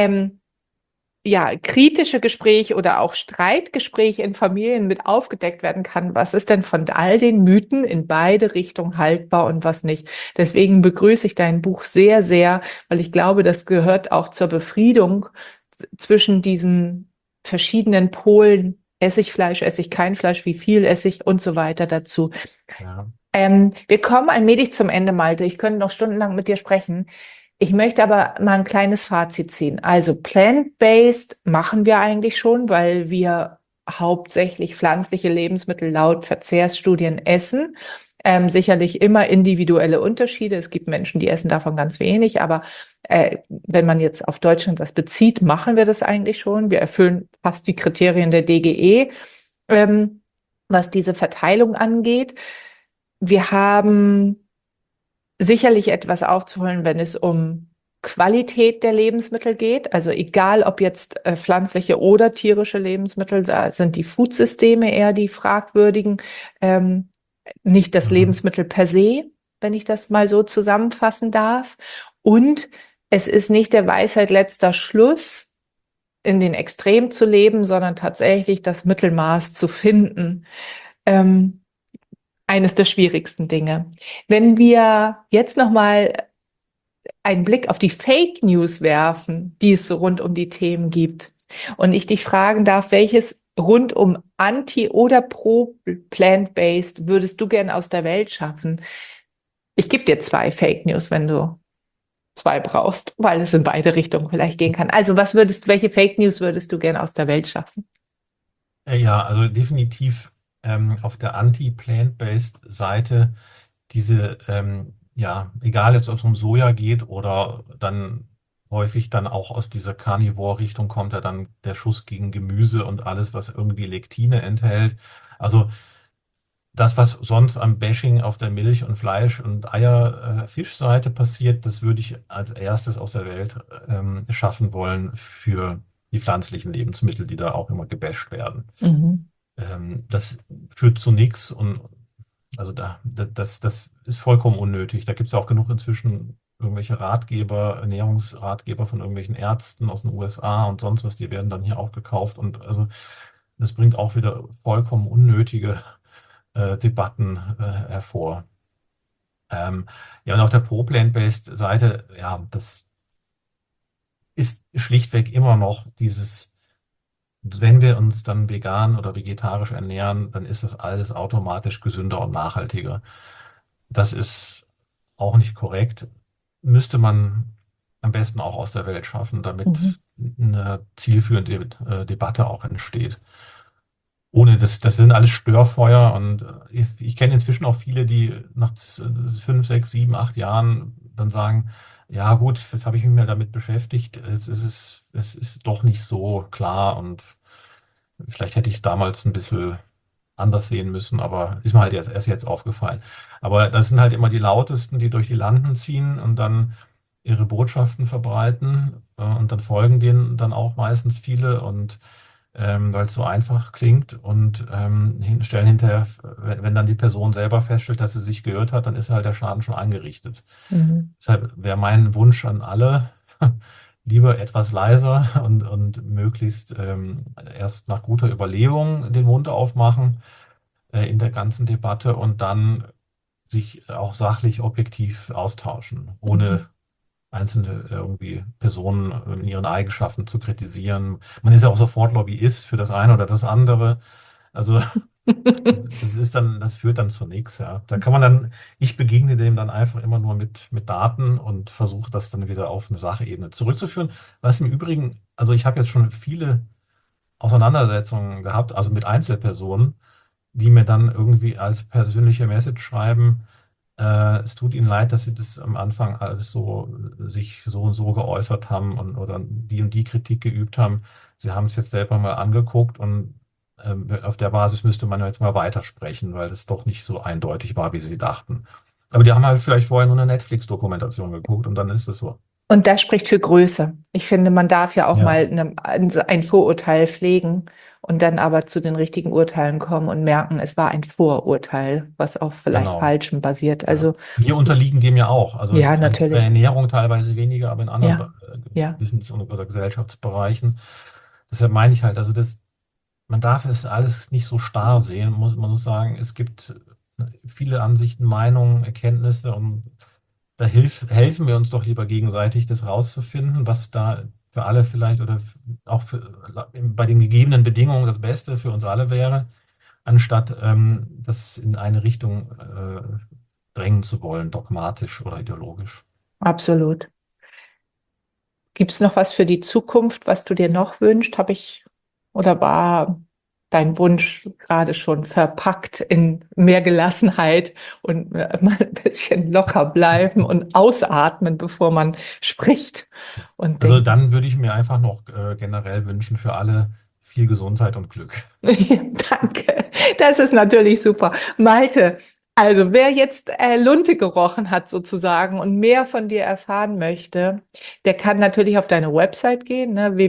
ja, kritische Gespräch oder auch Streitgespräch in Familien mit aufgedeckt werden kann. Was ist denn von all den Mythen in beide Richtungen haltbar und was nicht? Deswegen begrüße ich dein Buch sehr, sehr, weil ich glaube, das gehört auch zur Befriedung zwischen diesen verschiedenen Polen. Esse ich Fleisch, esse ich kein Fleisch, wie viel esse ich und so weiter dazu. Ja. Wir kommen allmählich zum Ende, Malte. Ich könnte noch stundenlang mit dir sprechen. Ich möchte aber mal ein kleines Fazit ziehen. Also plant-based machen wir eigentlich schon, weil wir hauptsächlich pflanzliche Lebensmittel laut Verzehrsstudien essen. Sicherlich immer individuelle Unterschiede. Es gibt Menschen, die essen davon ganz wenig, aber wenn man jetzt auf Deutschland das bezieht, machen wir das eigentlich schon. Wir erfüllen fast die Kriterien der DGE, was diese Verteilung angeht. Wir haben sicherlich etwas aufzuholen, wenn es um Qualität der Lebensmittel geht. Also egal, ob jetzt pflanzliche oder tierische Lebensmittel, da sind die Foodsysteme eher die fragwürdigen, ähm, nicht das Mhm. Lebensmittel per se, wenn ich das mal so zusammenfassen darf. Und es ist nicht der Weisheit letzter Schluss, in den Extremen zu leben, sondern tatsächlich das Mittelmaß zu finden. Ähm, Eines der schwierigsten Dinge. Wenn wir jetzt noch mal einen Blick auf die Fake News werfen, die es so rund um die Themen gibt, und ich dich fragen darf, welches rund um Anti- oder Pro-Plant-Based würdest du gern aus der Welt schaffen? Ich gebe dir zwei Fake News, wenn du zwei brauchst, weil es in beide Richtungen vielleicht gehen kann. Also welche Fake News würdest du gerne aus der Welt schaffen? Ja, also definitiv auf der Anti-Plant-Based-Seite diese, ja, egal jetzt, ob es um Soja geht oder dann häufig dann auch aus dieser Carnivore-Richtung kommt ja dann der Schuss gegen Gemüse und alles, was irgendwie Lektine enthält. Also das, was sonst am Bashing auf der Milch- und Fleisch- und Fischseite passiert, das würde ich als erstes aus der Welt schaffen wollen für die pflanzlichen Lebensmittel, die da auch immer gebasht werden. Mhm. Das führt zu nichts und also das ist vollkommen unnötig. Da gibt es auch genug inzwischen irgendwelche Ratgeber, Ernährungsratgeber von irgendwelchen Ärzten aus den USA und sonst was, die werden dann hier auch gekauft und also das bringt auch wieder vollkommen unnötige Debatten hervor. Ähm, ja, und auf der Pro-Plant-Based-Seite, ja, das ist schlichtweg immer noch dieses, wenn wir uns dann vegan oder vegetarisch ernähren, dann ist das alles automatisch gesünder und nachhaltiger. Das ist auch nicht korrekt. Müsste man am besten auch aus der Welt schaffen, Mhm. damit eine zielführende Debatte auch entsteht. Ohne das sind alles Störfeuer und ich kenne inzwischen auch viele, die nach 5, 6, 7, 8 Jahren dann sagen, ja gut, jetzt habe ich mich mal damit beschäftigt, es ist doch nicht so klar und vielleicht hätte ich damals ein bisschen anders sehen müssen, aber ist mir halt erst jetzt aufgefallen. Aber das sind halt immer die Lautesten, die durch die Landen ziehen und dann ihre Botschaften verbreiten und dann folgen denen dann auch meistens viele und weil es so einfach klingt und stellen hinterher, wenn dann die Person selber feststellt, dass sie sich geirrt hat, dann ist halt der Schaden schon angerichtet. Mhm. Deshalb wäre mein Wunsch an alle, lieber etwas leiser und möglichst erst nach guter Überlegung den Mund aufmachen in der ganzen Debatte und dann sich auch sachlich objektiv austauschen, ohne Mhm. einzelne irgendwie Personen in ihren Eigenschaften zu kritisieren. Man ist ja auch sofort Lobbyist für das eine oder das andere. Also das ist dann, das führt dann zu nichts, ja. Da kann man dann, ich begegne dem dann einfach immer nur mit Daten und versuche das dann wieder auf eine Sachebene zurückzuführen. Was im Übrigen, also ich habe jetzt schon viele Auseinandersetzungen gehabt, also mit Einzelpersonen, die mir dann irgendwie als persönliche Message schreiben, es tut ihnen leid, dass sie das am Anfang alles so sich so und so geäußert haben oder die und die Kritik geübt haben. Sie haben es jetzt selber mal angeguckt und auf der Basis müsste man jetzt mal weitersprechen, weil das doch nicht so eindeutig war, wie sie dachten. Aber die haben halt vielleicht vorher nur eine Netflix-Dokumentation geguckt und dann ist es so. Und das spricht für Größe. Ich finde, man darf ja auch Ja, mal ein Vorurteil pflegen und dann aber zu den richtigen Urteilen kommen und merken, es war ein Vorurteil, was auf vielleicht genau. Falschem basiert. Ja. Also Wir ich, unterliegen dem ja auch. Also ja, vielleicht bei natürlich. Ernährung teilweise weniger, aber in anderen Ja, ja. Wissens- oder Gesellschaftsbereichen. Deshalb meine ich halt, also man darf es alles nicht so starr sehen. Man muss sagen, es gibt viele Ansichten, Meinungen, Erkenntnisse und da helfen wir uns doch lieber gegenseitig, das rauszufinden, was da für alle vielleicht oder auch bei den gegebenen Bedingungen das Beste für uns alle wäre, anstatt das in eine Richtung drängen zu wollen, dogmatisch oder ideologisch. Absolut. Gibt es noch was für die Zukunft, was du dir noch wünschst? Oder war dein Wunsch gerade schon verpackt in mehr Gelassenheit und mal ein bisschen locker bleiben und ausatmen, bevor man spricht und Also denken? dann würde ich mir einfach noch generell wünschen für alle viel Gesundheit und Glück. Ja, danke. Das ist natürlich super. Malte, also wer jetzt Lunte gerochen hat sozusagen und mehr von dir erfahren möchte, der kann natürlich auf deine Website gehen, ne,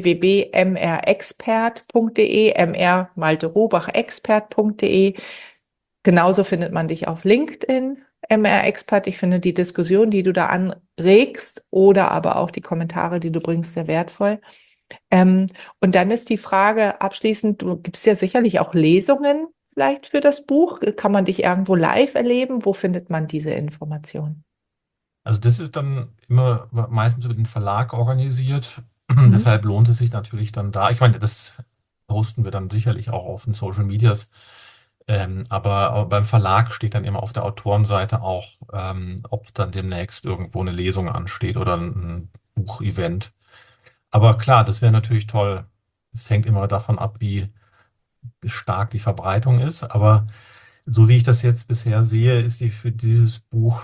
www.mrexpert.de, mr Malte Robach expert.de. Genauso findet man dich auf LinkedIn, MR Expert. Ich finde die Diskussion, die du da anregst oder aber auch die Kommentare, die du bringst, sehr wertvoll. Ähm, und dann ist die Frage abschließend, du gibst ja sicherlich auch Lesungen vielleicht für das Buch. Kann man dich irgendwo live erleben? Wo findet man diese Informationen? Also das ist dann immer meistens über den Verlag organisiert. Mhm. Deshalb lohnt es sich natürlich dann da. Ich meine, das posten wir dann sicherlich auch auf den Social Medias. Aber beim Verlag steht dann immer auf der Autorenseite auch, ob dann demnächst irgendwo eine Lesung ansteht oder ein Buchevent. Aber klar, das wäre natürlich toll. Es hängt immer davon ab, wie stark die Verbreitung ist. Aber so wie ich das jetzt bisher sehe, ist die für dieses Buch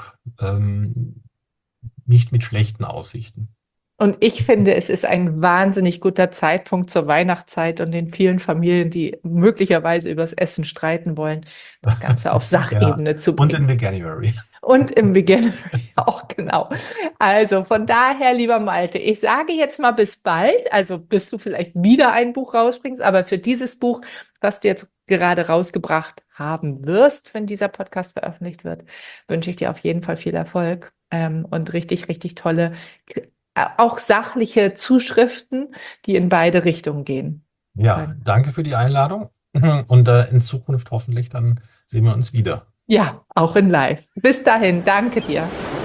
nicht mit schlechten Aussichten. Und ich finde, es ist ein wahnsinnig guter Zeitpunkt zur Weihnachtszeit und den vielen Familien, die möglicherweise übers Essen streiten wollen, das Ganze auf Ja, Sachebene zu und in bringen. the January. Und im Beginner auch genau. Also von daher, lieber Malte, ich sage jetzt mal bis bald. Also bis du vielleicht wieder ein Buch rausbringst, aber für dieses Buch, was du jetzt gerade rausgebracht haben wirst, wenn dieser Podcast veröffentlicht wird, wünsche ich dir auf jeden Fall viel Erfolg und richtig, richtig tolle, auch sachliche Zuschriften, die in beide Richtungen gehen Ja, können. danke für die Einladung und in Zukunft hoffentlich dann sehen wir uns wieder. Ja, auch in Live. Bis dahin, danke dir.